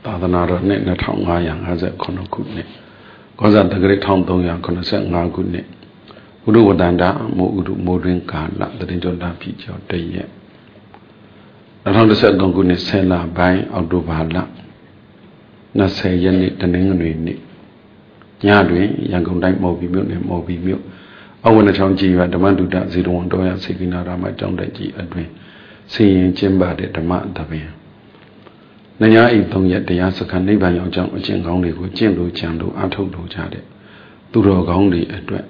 Tadanara net net Hongayang has a Konokune. Goza the great town Dongyang Konaset Nagune. Uru Wadanda, Mouru Morin Kala, the Rinjoda Pijo, the ye. Around the set Gongune Sela by Aldubala. Nase Yanit the Ninguini. Yadwin, Yangon Mobi Milk. I want to tell you at the man do that 01 Doya Siginara, my John Deji Adwin. Seeing Jimba de Mat Davi. Naya Itong yet the Yasakan Niba Yong Jing only with Jindu Chandu, Atodo Jade. Duro only at Dwet.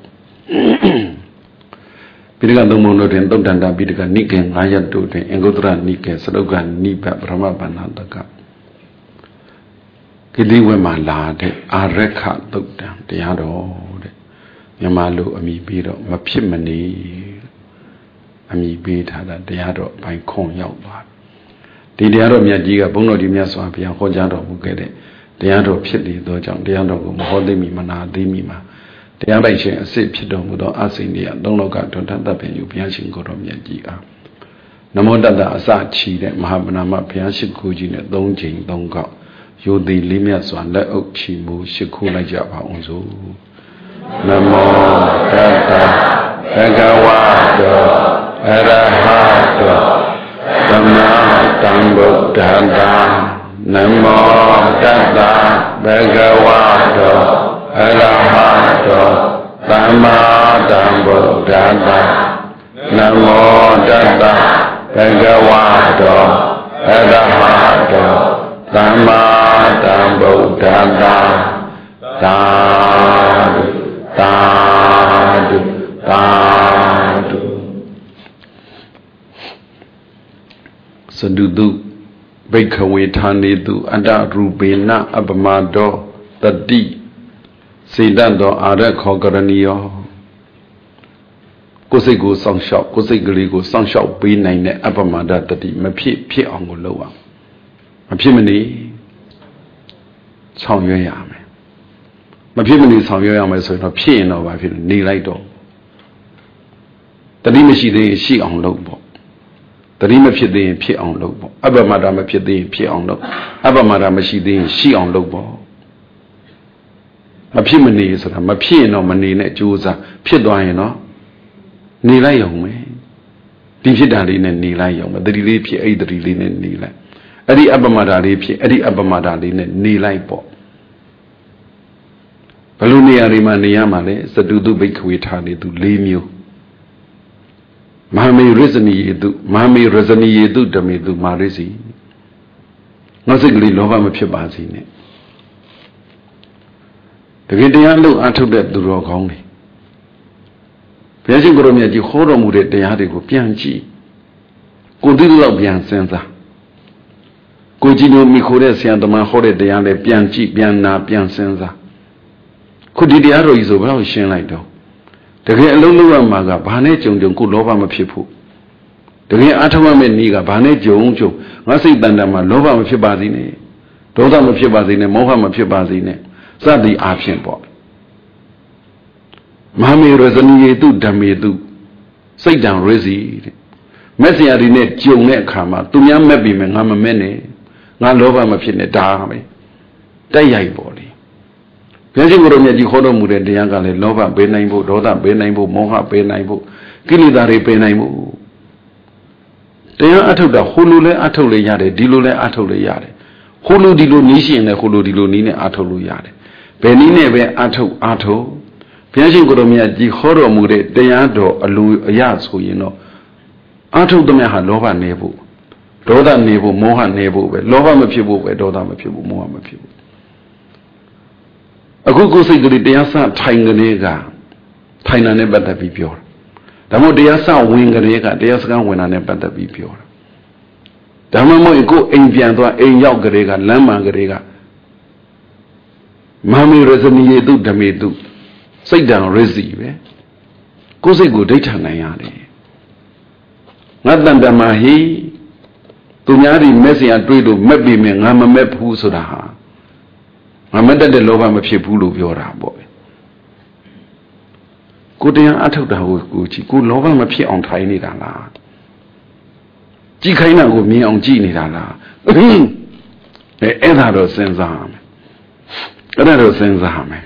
Bidigan the Mono and Dodanda Bidigan Nikan, Ayat Dote, and Godra Nika, Sadogan, Nipa, Brahma Banataka. Kidiwe my lad, I record Doctor, the Ado. Yamalu Ami Bido, Mapimani Ami Bita, the Ado by Kong Yawa. The Ado Miajiga, Bono di Miaswapia, Hojado Bugede, the Ado Pili, Dojang, the Ado Hodemi Mana, Dimima, the Abache, a sip Pido, Mudo Asindia, Donoga, Tanta Pen, Pianchin Gorom Yajiga. Namoda Asachi, Mahabanama, Pianchin Kujin, Don Jing, Don Go, you the Limiaswan, let Okchimu, Shikula Java Onzo. Namo Tata Bhagavato Arahato Samma Sambuddhassa. Namo Tata Bhagavato Arahato Samma Sambuddhassa. Namo Tata Bhagavato Arahato Samma Sambuddhassa. Tadu. Sadudu Bikawe Tanidu Ada Rubina Abamado Tadi Sidando Ada Kogaraniyo Kosigo Songshop Kosigrigo Songshop B9 Abamada Tadi Mapi Angoloa Mapimini Songyame Mapimini Songyame so no Pin over Nilaido The Limashi de Shi on Lobo The Limapi de Pi on Lobo Abamadama Pi de Pi on Lobo Abamadamashi de Shi on Lobo Mapimini is a Mapino Manine Juza Pidoino Nilayome Dividalin and Nilayome the Lipi Adrilin and Nila Adi Abamada Lipi Adi Abamada Lin and Nilaipo Balunia Rimaniamale, Sadudu Bikuitani to Limu. Mahami Resani Yedu Damidu Marisi. Nothingly Lova Pibazine. The Gideano Atu that do rock only. Piaji Goromia di Horomude de Hadigo Pianchi. Godilla Bian Senza. Gojino Mikore Siandama Hore de Ande Pianchi, Piana, Pian Senza. Could the arrow is over shin like though? The great Lulu Maga, Banet Jung, good Lova people. The great Atama Niga, Banet Jonjo, Nasi Dandama, Lova Fibazine, Dodam Fibazine, Moham Fibazine, Sadi Action Boy. Mami Resani do Damidu. Say down Resi. Messiarinet, Jonet Kama, Tumyam Mebim and Hamamene, not Lova Mapine Dame. Day body. Piaji di Horomude de Yangale, Lova Benaibo, Doda Benaibo, Moha Benaibo, Kilidare Benaibo. They are Atoda, Hulule Atole Yade, Dilule Atole Yade. Hulu Dilu Nishi and the Hulu Dilu Nine Atolu Yade. Benine be Ato. Piaji di Horomude, de Yado, Alu Yasu, you know. Ato the Meha Lova Nebo. Doda Nebo, Moha Nebo, Lova Mapibu, Doda Mapibu, Moha Mapibu. A good say the Diasa Tanganega, Tina never be pure. The more Diasa Winganega, Diasa when I never be pure. The more you go in Vianto, a Yagarega, Lama Garega. Mami Resani do Damedu. Say down, receive. Go say good data Nayade. Not than the Mahi, Tunyari Messi and Drido, maybe me, I'm a map who soda. I met the Lova Mapulu of your boy. Good day, I took the whole Gucci, good Lova Mapi on Tiny Dala. Gikaina go me on Gini Dala. အဲ့ဒါတော့စဉ်းစားရမယ်အဲ့ဒါတော့စဉ်းစားရမယ်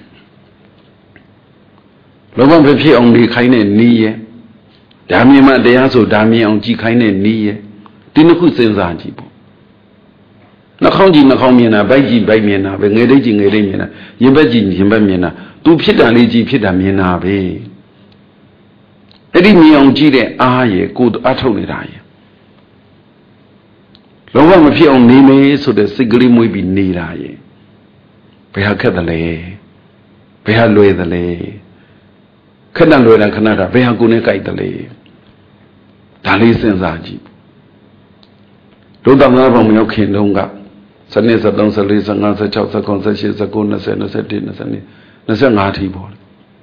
လောဘမဖြစ်အောင်နေခိုင်းတဲ့နီးရဲ့ဒါမြင်မှတရားဆိုဒါမြင်အောင်ကြည်ခိုင်းတဲ့နီးရဲ့ဒီနှစ်ခုစဉ်းစားကြည့်ပေါ့နှာခေါင်းကြည့်နှာခေါင်းမြင်တာဗိုက်ကြည့်ဗိုက်မြင်တာပဲငယ်တိတ်ကြည့်ငယ်တိတ်မြင်တာရင်ဘက်ကြည့်ရင်ဘက်မြင်တာသူဖြစ်တာလေးကြည့်ဖြစ်တာမြင်တာပဲအဲ့ဒီမြင်အောင်ကြည့်တဲ့အားရဲ့ကိုယ်အားထုတ်နေတာရဲ့လောဘမဖြစ်အောင်နေမယ်ဆိုတဲ့စိတ်ကလေးမွေးပြီးနေတာရဲ့ဘယ်ဟာခက်တယ်လဲဘယ်ဟာလွယ်တယ်လဲခက်တယ်လွယ်တယ်ခဏတာဘယ်ဟာကိုယ်နဲ့ကြိုက်တယ်လဲဒါလေးစဉ်းစားကြည့်ဒုသမနာဘုံရောက်ခင်တုန်းကစနစ်73 74 75 76 78 79 20 21 22 25ထိပေါ့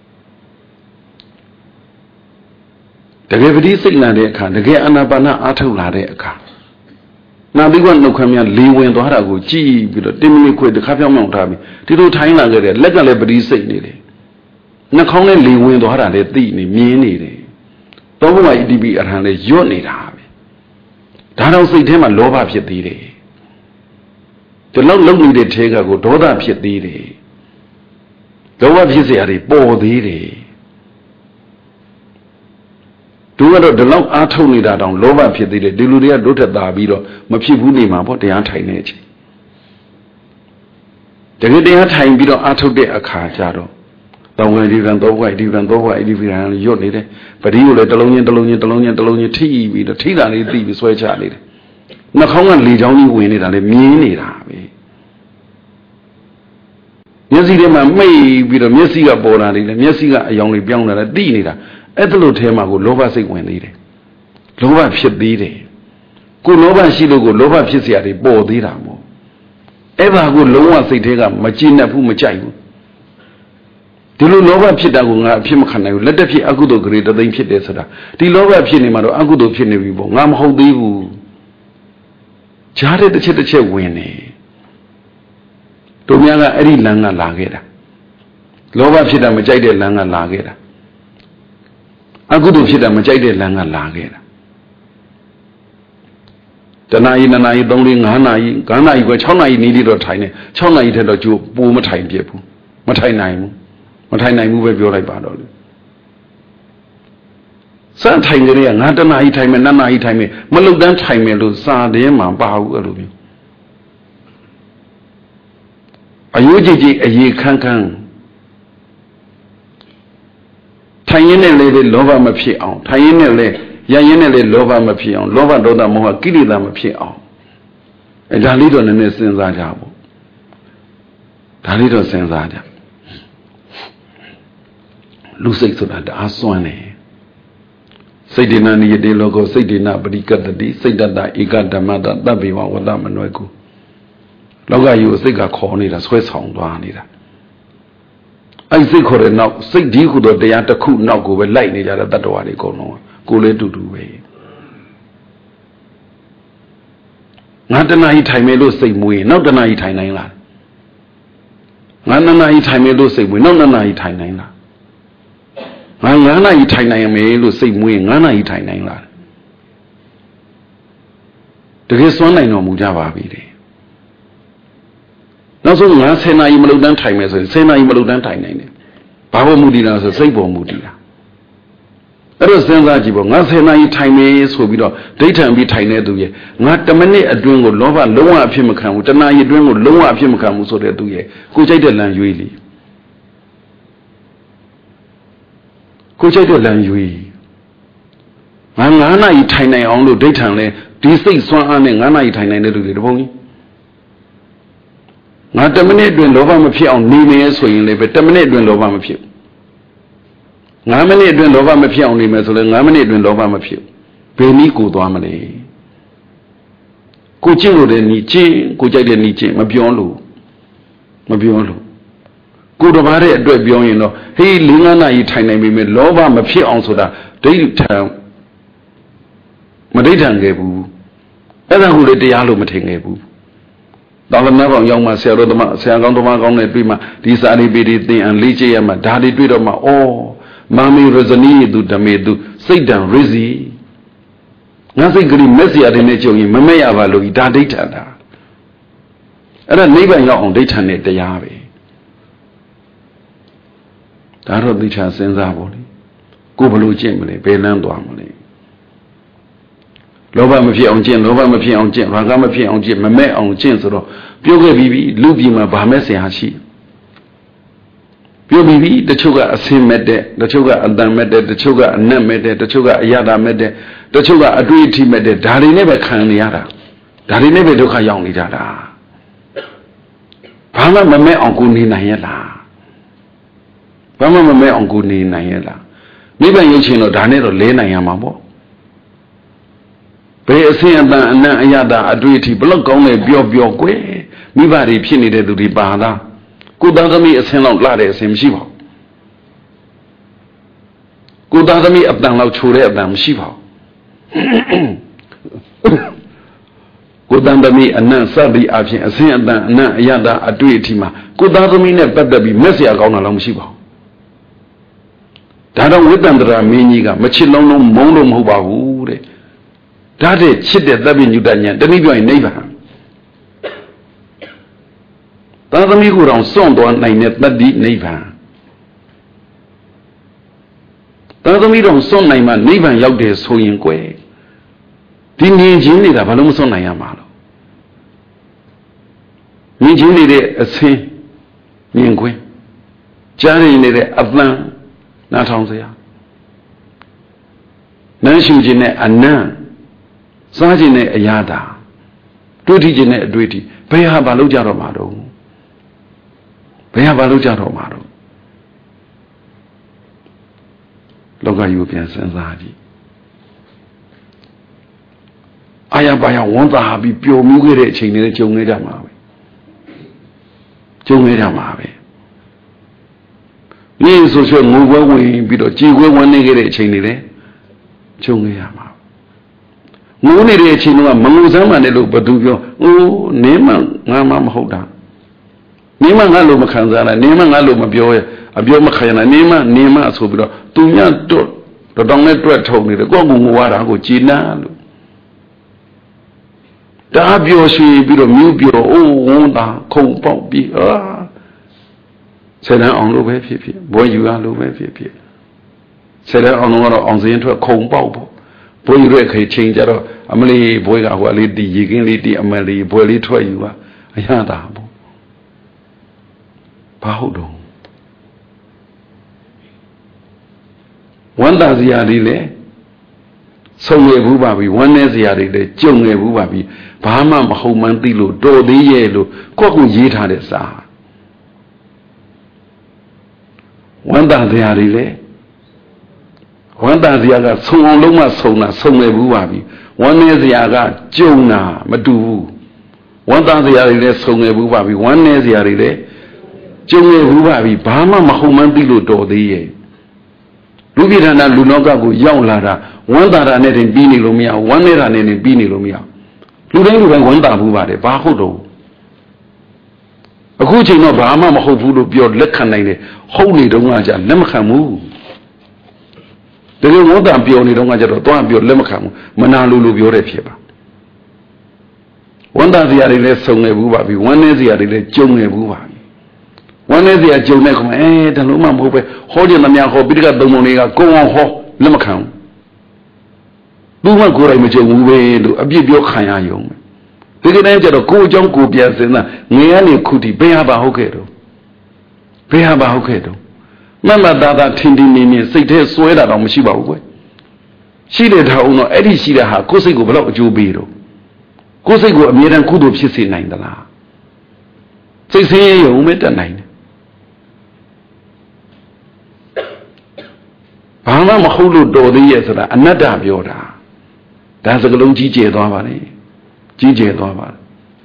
တကယ်ပတိစိတ်လာတဲ့အခါတကယ်အာနာပါနအားထုတ်လာတဲ့အခါနာသီကနှုတ်ခမ်းများလေဝင်သွားတာကိုကြည့်ပြီးတော့တင်းမလေးခွေတစ်ခါပြောင်းပြောင်းထားပြီးဒီလိုထိုင်းလာခဲ့တဲ့လက်ကလည်းပတိစိတ်နေတယ်နှာခေါင်းနဲ့လေဝင်သွားတာလည်းသိနေမြင်နေတယ်တောဘုရားဣတိပိအရဟံလည်းရွတ်နေတာပဲဒါတော့စိတ်ထဲမှာလောဘဖြစ်သေးတယ်ဒီလောက်လုံနေတဲ့ထဲကကိုဒေါသဖြစ်သေးတယ်လောဘဖြစ်เสียတွေပေါ်သေးတယ်သူကတော့ဒီလောက်အားထုတ်နေတာတောင်လောဘဖြစ်သေးတယ်ဒီလူတွေကဒုထက်သာပြီးတော့မဖြစ်ဘူးနေမှာပေါ့တရားထိုင်နေချင်းတကယ်တရားထိုင်ပြီးတော့အားထုတ်တဲ့အခါကျတော့တောင်းဝင်ဒီကံတော့ဘွားဒီကံတော့ဘွားဒီကံရွတ်နေတယ်ပတိကိုလည်းတလုံးချင်းထိပြီးတော့ထိတာလေးသိပြီးဆွဲချနေတယ်နှာခေါင်းကလေချောင်းကြီးဝင်နေတာလေမြင်းနေတာပဲမျက်စိထဲမှာမိတ်ပြီးတော့မျက်စိကပေါ်လာနေတယ်မျက်စိကအယောင်လေးပြောင်းလာတယ်သိနေတာအဲ့ဒါလို့ထဲမှာကိုလောဘစိတ်ဝင်သေးတယ်လောဘဖြစ်သေးတယ်ကိုလောဘရှိလို့ကိုလောဘဖြစ်เสียတွေပေါ်သေးတာမို့အဲ့ဒါကိုလုံးဝစိတ်ထဲကမကြည်နပ်ဘူးမကြိုက်ဘူးဒီလိုလောဘဖြစ်တာကိုငါအဖြစ်မခံနိုင်ဘူးလက်တက်ဖြစ်အကုသိုလ်ဂရေတသိမ်းဖြစ်တယ်ဆိုတာဒီလောဘဖြစ်နေမှာတော့အကုသိုလ်ဖြစ်နေပြီပေါ့ငါမဟုတ်သေးဘူးကြားတဲ့တစ်ချက်ဝင်နေတို့များကအဲ့ဒီလမ်းကလာခဲ့တာလောဘဖြစ်တာမကြိုက်တဲ့လမ်းကလာခဲ့တာအကုသိုလ်ဖြစ်တာမကြိုက်တဲ့လမ်းကလာခဲ့တာတနာရီ2နာရီ3နာရီ5နာရီ9နာရီပဲ6နာရီနေပြီးတော့ထိုင်နေ6နာရီထက်တော့ကျိုးပိုမထိုင်ပြဘူးမထိုင်နိုင်ဘူးပဲပြောလိုက်ပါတော့လေစမ်းထိုင်ကြတဲ့ကငါတနာရီထိုင်မယ်2နာရီထိုင်မယ်မလုတ်တန်းထိုင်မယ်လို့စာတဲမှာပါဘူးအဲ့လိုမျိုးအယိုးကြည်အေခန်းထိုင်ရင်းနဲ့လေလောဘမဖြစ်အောင်ထိုင်ရင်းနဲ့လေရရင်နဲ့လေလောဘမဖြစ်အောင်လောဘဒေါသမောဟကိလေသာမဖြစ်အောင်အဲဒါလေးတော့နည်းနည်းစဉ်းစားကြဖို့ဒါလေးတော့စဉ်းစားကြလူစိတ်ဆိုတာတအားစွမ်းတယ်စိတ်ဒေနနိယတေလောကောစိတ်ဒေနပရိကတ္တိစိတ်တတဧကဓမ္မတသဗ္ဗေဝဝတ္တမနွယ်ကိုလောကကြီးကိုစိတ်ကခေါ်နေတာဆွဲဆောင်သွားနေတာအဲ့စိတ်ခေါ်တဲ့နောက်စိတ်ဒီခုတော့တရားတစ်ခုနောက်ကိုပဲလိုက်နေကြတဲ့တတ္တဝါတွေအကုန်လုံးကိုလည်းတူတူပဲငါတဏှာကြီးထိုင်မယ်လို့စိတ်မွေးနောက်တဏှာကြီးထိုင်နိုင်လားငါ2နာရီထိုင်မယ်လို့စိတ်မွေးနောက်2နာရီထိုင်နိုင်လားငါ9နာရီထိုင်နိုင်မယ်လို့စိတ်မွေး9နာရီထိုင်နိုင်လားတကယ်စွမ်းနိုင်တော်မူကြပါပြီတဲ့နောက်ဆုံးငါ10နာရီမလုံတန်းထိုင်မယ်ဆိုရင်10နာရီမလုံတန်းထိုင်နိုင်တယ်ဘာလို့မူတည်တာဆိုစိတ်ပေါ်မူတည်တာအဲ့တော့စဉ်းစားကြည့်ပေါ့ငါ10နာရီထိုင်မယ်ဆိုပြီးတော့ဒိဋ္ဌံပြီးထိုင်တဲ့သူရဲ့ငါ10မိနစ်အတွင်းကိုလောဘလုံးဝအဖြစ်မခံဘူး10နာရီအတွင်းကိုလုံးဝအဖြစ်မခံဘူးဆိုတဲ့သူရဲ့ကိုကြိုက်တဲ့လမ်းရွေးလီကိုကြိုက်တဲ့လမ်းရွေးငါ9နာရီထိုင်နိုင်အောင်လို့ဒိဋ္ဌံလဲဒီစိတ်စွမ်းအားနဲ့9နာရီထိုင်နိုင်တဲ့လူတွေတပုံကြီးငါ10မိနစ်အတွင်းလောဘမဖြစ်အောင်နေနေဆိုရင်လည်းပဲ10မိနစ်အတွင်းလောဘမဖြစ်9မိနစ်အတွင်းလောဘမဖြစ်အောင်နေမယ်ဆိုလည်း9မိနစ်အတွင်းလောဘမဖြစ်ဘယ်နည်းကိုသွားမလဲကိုကျင့်လို့တဲ့နည်းကျင့်ကိုကြိုက်တဲ့နည်းကျင့်မပြောလို့ကိုတပါးတဲ့အတွက်ပြောရင်တော့ဟေး4-5နာရီထိုင်နိုင်ပြီမဲ့လောဘမဖြစ်အောင်ဆိုတာဒိဋ္ဌံမဒိဋ္ဌံခဲ့ဘူးအဲ့ဒါကိုလေတရားလို့မထင်ခဲ့ဘူးတောင်လနာကောင်ရောက်မှဆရာတော်သမားဆရာကောင်းသမားကောင်းနဲ့တွေ့မှဒီစာရိပေတွေသင်အလေးကျရမှဒါတွေတွေ့တော့မှဩမာမီရဇနီတုဓမေတုစိတ်တံရဇီငါစိတ်ကလေးမက်စီယာတွေနဲ့ကြုံရင်မမက်ရပါလို့ဒါဒိဋ္ဌာတာအဲ့ဒါနိဗ္ဗာန်ရောက်အောင်ဒိဋ္ဌံနဲ့တရားပဲဒါတော့သိချာစဉ်းစားဖို့လေကိုဘလို့ကျင့်မလဲဘယ်လမ်းသွားမလဲလောဘမဖြစ်အောင်ကျင့်လောဘမဖြစ်အောင်ကျင့်ရာဂမဖြစ်အောင်ကျင့်မမဲ့အောင်ကျင့်ဆိုတော့ပြောခဲ့ပြီးပြီလူပြည်မှာဗာမဲ့ဆရာရှိပြောပြီးပြီတချို့ကအစင်မဲ့တဲ့တချို့ကအတန်မဲ့တဲ့တချို့ကအနက်မဲ့တဲ့တချို့ကအယတာမဲ့တဲ့တချို့ကအတွေ့အထိမဲ့တဲ့ဒါတွေနဲ့ပဲခံနေရတာဒါတွေနဲ့ပဲဒုက္ခရောက်နေကြတာဘာမှမမဲ့အောင်ကိုနေနိုင်ရဲ့လားဘာမှမမဲ့အောင်ကိုနေနိုင်ရဲ့လားနိဗ္ဗာန်ရောက်ခြင်းတော့ဒါနဲ့တော့လဲနိုင်ရမှာပေါ့ဘယ်အစင်အတန်အနက်အယတာအတွေ့အထိဘလောက်ကောင်းလဲပြောပြောကွယ်မိဘတွေဖြစ်နေတဲ့သူတွေပါလားကိုသားသမီးအစင်လောက်လှတဲ့အစင်မရှိပါဘူးကိုသားသမီးအတန်လောက်ချိုတဲ့အတန်မရှိပါဘူးကိုသားသမီးအနတ်စသည်အဖြစ်အစင်အတန်အနတ်အယတာအတွေ့အထိမှာကိုသားသမီးနဲ့ပတ်သက်ပြီးမက်ဆရာကောင်းတာလောက်မရှိပါဘူးဒါတော့ဝိတ္တန္တရာမင်းကြီးကမချစ်လုံးလုံးမုန်းလို့မဟုတ်ပါဘူးတဲ့ဒါတဲ့ချစ်တဲ့သဗ္ဗညုတဉာဏ်တနည်းပြောရင်နိဗ္ဗာန်သာသမီကိုယ်တော်စွန့်သွားနိုင်တဲ့တတ္တိနိဗ္ဗာန်သာသမီတော်စွန့်နိုင်မှနိဗ္ဗာန်ရောက်တယ်ဆိုရင်ကွယ်ဒီမြင်ချင်းနေတာဘာလို့မစွန့်နိုင်ရမှာလို့မြင်ချင်းနေတဲ့အဆင်းမြင်ခွင့်ကြားရနေတဲ့အပန်းနားထောင်စရာနမ်းရှူခြင်းနဲ့အနံ့စားခြင်းနဲ့အရာသာတွေးထခြင်းနဲ့အတွေ့အထိဘယ်ဟာဘာလို့ကြတော့မှာတော့ဘယ်ဟာဘာလို့ကြတော့မှာတော့လောကကြီးကိုပြန်စဉ်းစားကြည့်အာရပါရဝန်သာပြီးပျော်မှုခဲ့တဲ့အချိန်တွေကြုံနေကြမှာပဲကြုံနေကြမှာပဲนี่ဆိုဆိုငိုပွဲဝင်ပြီးတော့ကြေခွဲဝင်နေခဲ့တဲ့အချိန်တွေလည်းကြုံနေရမှာငိုနေတဲ့အချိန်ကမငိုစမ်းမှလည်းလို့ဘသူပြောအိုးနင်းမငါမှမဟုတ်တာနင်းမငါလို့မခံစားလားနင်းမငါလို့မပြောရအပြောမခံရလားနင်းမဆိုပြီးတော့သူညတွတ်တောင်နဲ့တွက်ထုံနေတယ်ကိုယ့်ကိုငိုရတာကိုကြည်နာလို့ဒါပြောရှိပြီးတော့မြို့ပြောအိုးဝန်းတာခုံပေါက်ပြီးဆယ်တန်းအောင်လို့ပဲဖြစ်ဖြစ်ဘွယ်ယူရလို့ပဲဖြစ်ဖြစ်ဆယ်တန်းအောင်တော့အောင်စင်းထွက်ခုံပေါက်ပေါ့ဘွယ်ယူတဲ့ခေချိန်ကြတော့အမလီဘွယ်ကဟိုအလေးတီရေကင်းလေးတီအမလီဘွယ်လေးထွက်ယူပါအရသာပေါ့ဘာဟုတ်တော့ဝန္တာစရာတွေလည်းဆုံးရဘူးပါပြီဝမ်းနေစရာတွေလည်းကြုံရဘူးပါပြီဘာမှမဟုတ်မှန်းသိလို့တော်သေးရဲ့လို့ကိုယ့်ကိုရေးထားတဲ့စာဝန္တာစရာတွေလည်းဝန္တာစရာကဆုံအောင်လုံးမဆုံတာဆုံရဘူးပါပြီဝမ်းနေစရာကကြုံတာမတူဘူးဝန္တာစရာတွေလည်းဆုံရဘူးပါပြီဝမ်းနေစရာတွေလည်းကြုံရဘူးပါပြီဘာမှမဟုတ်မှန်းသိလို့တော်သေးရဲ့လူပြည်ဌာနလူနောကကိုရောက်လာတာဝမ်းသာတာနဲ့တင်ပြီးနေလို့မရဝမ်းနေတာနဲ့တင်ပြီးနေလို့မရလူတိုင်းဝမ်းသာဘူးပါတယ်ဘာဟုတ်တော့အခုချိန်တော့ဘာမှမဟုတ်ဘူးလို့ပြောလက်ခံနိုင်တယ်ဟုတ်နေတော့ကကြလက်မခံဘူးတကယ်ဝမ်းသာပြောနေတော့ကကြတော့သွားပြောလက်မခံဘူးမနာလို့ပြောတဲ့ဖြစ်ပါဝမ်းသာစရာတွေလည်းစုံနေဘူးပါပြီဝမ်းနေစရာတွေလည်းကြုံနေဘူးပါဝမ်းနေစရာကြုံနေခမဒါလုံးမမဟုတ်ပဲဟောကြသမျှဟောပိဋကသုံးပုံတွေကကိုယ်အောင်ဟောလက်မခံဘူးသူမှကိုယ်တိုင်မကြုံဘူးပဲလို့အပြစ်ပြောခံရယုံဒီကနေ့ကျတော့ကိုယ်အကြောင်းကိုပြန်စဉ်းစားငယ်ကနေခုထိဘယ်ဟာပါဟုတ်ခဲ့တော့ဘယ်ဟာပါဟုတ်ခဲ့တော့မမသားထင်ထင်နေနေစိတ်ထဲစွဲတာတော့မရှိပါဘူးကွရှိတဲ့ထောင်တော့အဲ့ဒီရှိတဲ့ဟာကိုယ်စိတ်ကိုဘယ်တော့အကျိုးပေးတော့ကိုယ်စိတ်ကိုအမြဲတမ်းကုသိုလ်ဖြစ်စေနိုင်သလားစိတ်ဆင်းရဲရုံပဲတတ်နိုင်တယ်ဘာမှမဟုတ်လို့တော်သေးရဲ့ဆိုတာအနတ္တပြောတာဒါစကလုံးကြီးကျယ်သွားပါလေကြီးကျယ်သွားပါ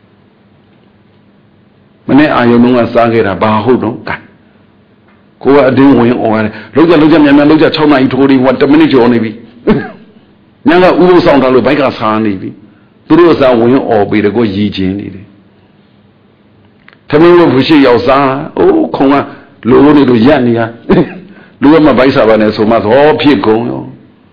မနေ့အာယုံကစားခဲ့တာဘာဟုတ်တော့ကဲကိုကအတင်းဝင်អော်ရတယ်လောက်ကြမြန်လောက်ကြ6နာရီထိုးပြီးဟို10မိနစ်ကျော်နေပြီညကဥပုသ်ဆောင်တာလို့ဘိုက်ကစားနေပြီသူတို့စားဝင်អော်ပြီးတော့ကိုရည်ချင်းနေတယ်သမီးတို့ဖြစ်ရောက်စားအိုးခုံကလိုနေလို့ရက်နေရလူကမဘိုက်စားပါနဲ့ဆိုမှသောဖြစ်ကုန်ရော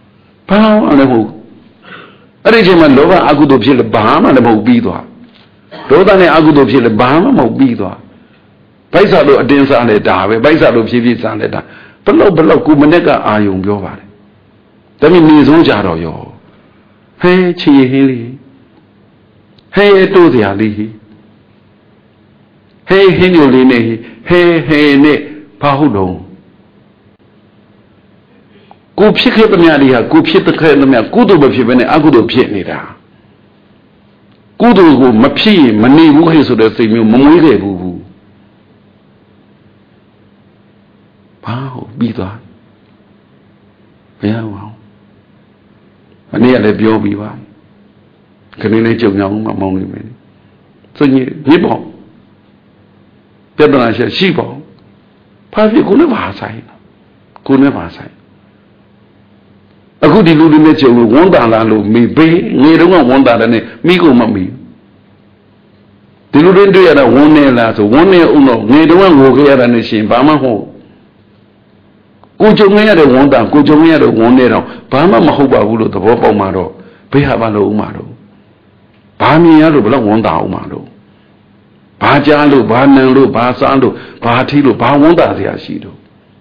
ဘာမှလည်းမဟုတ်အဲ့ဒီချိန်မှာလောဘအကုသိုလ်ဖြစ်လို့ဘာမှလည်းမဟုတ်ပြီးသွားဒေါသနဲ့အကုသိုလ်ဖြစ်လဲဘာမှမဟုတ်ပြီးသွားဗိုက်စားလို့အတင်းစားလဲဒါပဲဗိုက်စားလို့ဖြည်းဖြည်းစားလဲဒါဘလောက်ကိုမနဲ့ကအာယုံပြောပါတယ်ဒါပေမဲ့နေဆုံးကြတော့ရောဟဲချီဟင်းလေးဟဲတိုးစရာလေးဟဲဟင်းညိုလေးနဲ့ဟဲနဲ့ဘာဟုတ်တော့ကိုဖြစ်ခဲ့သမျှတွေဟာကိုဖြစ်တဲ့သမျှကုသိုလ်မဖြစ်ဘဲနဲ့အကုသိုလ်ဖြစ်နေတာကုသိုလ်ကိုမဖြစ်ရင်မနေဘူးခေဆိုတဲ့စိတ်မျိုးမမွေးခဲ့ဘူးဘာဟုတ်ပြီးသွားဘယ်အောင်မနေ့ကလည်းပြောပြီးပါခဏလေးကြုံအောင်မမောင်းနေမယ်ဆိုရင်ဒီပေါ့ပြဿနာရှိပေါ့ဘာဖြစ်ကိုလည်းပါဆိုင်ကိုလည်းပါဆိုင်အခုဒီလူတွေနဲ့ကြုံလို့ဝန်တာလာလို့မိဘေးငေတုန်းကဝန်တာတယ်နဲ့မိကုန်မမိဒီလူတွေတွေ့ရတာဝန်နေလားဆိုဝန်နေအောင်တော့ငေတုန်းကငိုခဲ့ရတာနဲ့ရှင်ဘာမှဟုတ်ကိုကြုံရတဲ့ဝန်တာကိုကြုံရတဲ့ဝန်နေတော့ဘာမှမဟုတ်ပါဘူးလို့သဘောပေါက်မှတော့ဘေးဟာဘာလို့ဥမာတော့ဘာမြင်ရလို့ဘလို့ဝန်တာဥမာတော့ဘာကြားလို့ဘာနံလို့ဘာစားလို့ဘာထီလို့ဘာဝန်တာစရာရှိတော့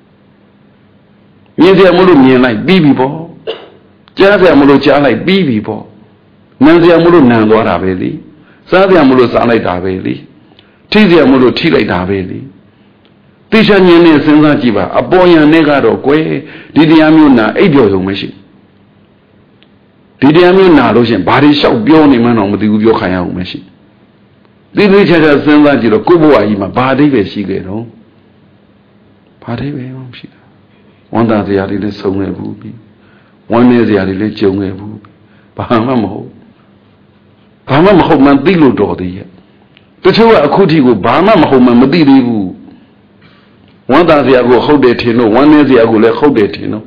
မြင်တယ်မလို့မြင်လိုက်ပြီးပြီပေါ့ကြားတယ်မလို့ကြားလိုက်ပြီးပြီပေါ့နံတယ်မလို့နံသွားတာပဲလေစားတယ်မလို့စားလိုက်တာပဲလေထိတယ်မလို့ထိလိုက်တာပဲလေသိချင်ရင်နဲ့စဉ်းစားကြည့်ပါအပေါ်ယံနဲ့ကတော့ကွယ်ဒီတရားမျိုးနာအိပ်ပျော်ရုံမရှိဒီတရားမျိုးနာလို့ရှင်ဘာတွေလျှောက်ပြောနေမှန်းတော့မသိဘူးပြောခံရအောင်မရှိသိသိချာချာစဉ်းစားကြည့်တော့ကိုယ့်ဘဝကြီးမှာဘာအဓိပ္ပာယ်ရှိခဲ့တော့ဘာအဓိပ္ပာယ်မရှိတာဝန်တာစရာတွေလည်းဆုံးခဲ့ဘူးပြီဝန်နေစရာတွေလည်းကြုံခဲ့ဘူးဘာမှမဟုတ်မှန်သိလို့တော်သေးရဲ့တချို့ကအခုထိကိုဘာမှမဟုတ်မှန်မသိသေးဘူးဝန်တာစရာကိုဟုတ်တယ်ထင်လို့ဝန်နေစရာကိုလည်းဟုတ်တယ်ထင်လို့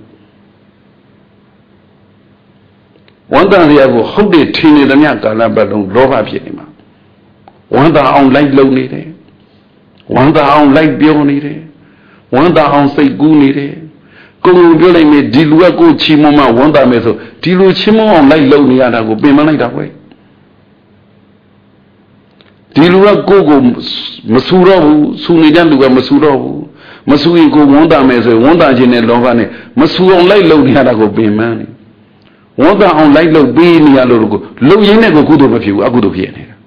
ဝန်တာစရာကိုဟုတ်တယ်ထင်နေသမျှကာလပတ်လုံးလောဘဖြစ်နေမှာဝန်တာအောင်လိုက်လုံနေတယ်ဝန်တာအောင်လိုက်ပြောနေတယ်ဝန်တာအောင်စိတ်ကူးနေတယ်ကိုယ်ပြောလိုက်မယ်ဒီလူကကိုချီးမွမ်းမှဝန်တာမယ်ဆိုဒီလူချီးမွမ်းအောင်လိုက်လုံနေရတာကိုပင်မလိုက်တာကွယ်ဒီလူကကိုမဆူတော့ဘူးဆူနေတဲ့လူကမဆူတော့ဘူးမဆူရင်ကိုဝန်တာမယ်ဆိုရင်ဝန်တာခြင်းနဲ့လောဘနဲ့မဆူအောင်လိုက်လုံနေရတာကိုပင်မနေဝန်တာအောင်လိုက်လုံပေးနေရလို့ကိုလုံရင်းနဲ့ကိုကုသိုလ်မဖြစ်ဘူးအကုသိုလ်ဖြစ်နေတာ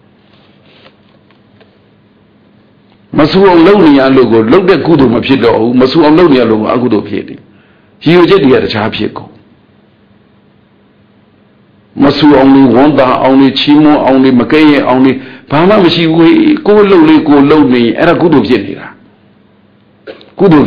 မဆူအောင်လုံနေရလို့ကိုလုံတဲ့ကုသိုလ်မဖြစ်တော့ဘူးမဆူအောင်လုံနေရလို့အကုသိုလ်ဖြစ်တယ်ရည်ရွယ်ချက်တွေကတခြားဖြစ်ကုန်မဆူအောင်လေးဝန်တာအောင်လေးချီးမွမ်းအောင်လေးမကဲရဲ့အောင်လေးဘာမှမရှိဘူးကိုယ်လုံလေးကိုယ်လုံနေအဲ့ဒါကုသိုလ်ဖြစ်နေတာစောစောက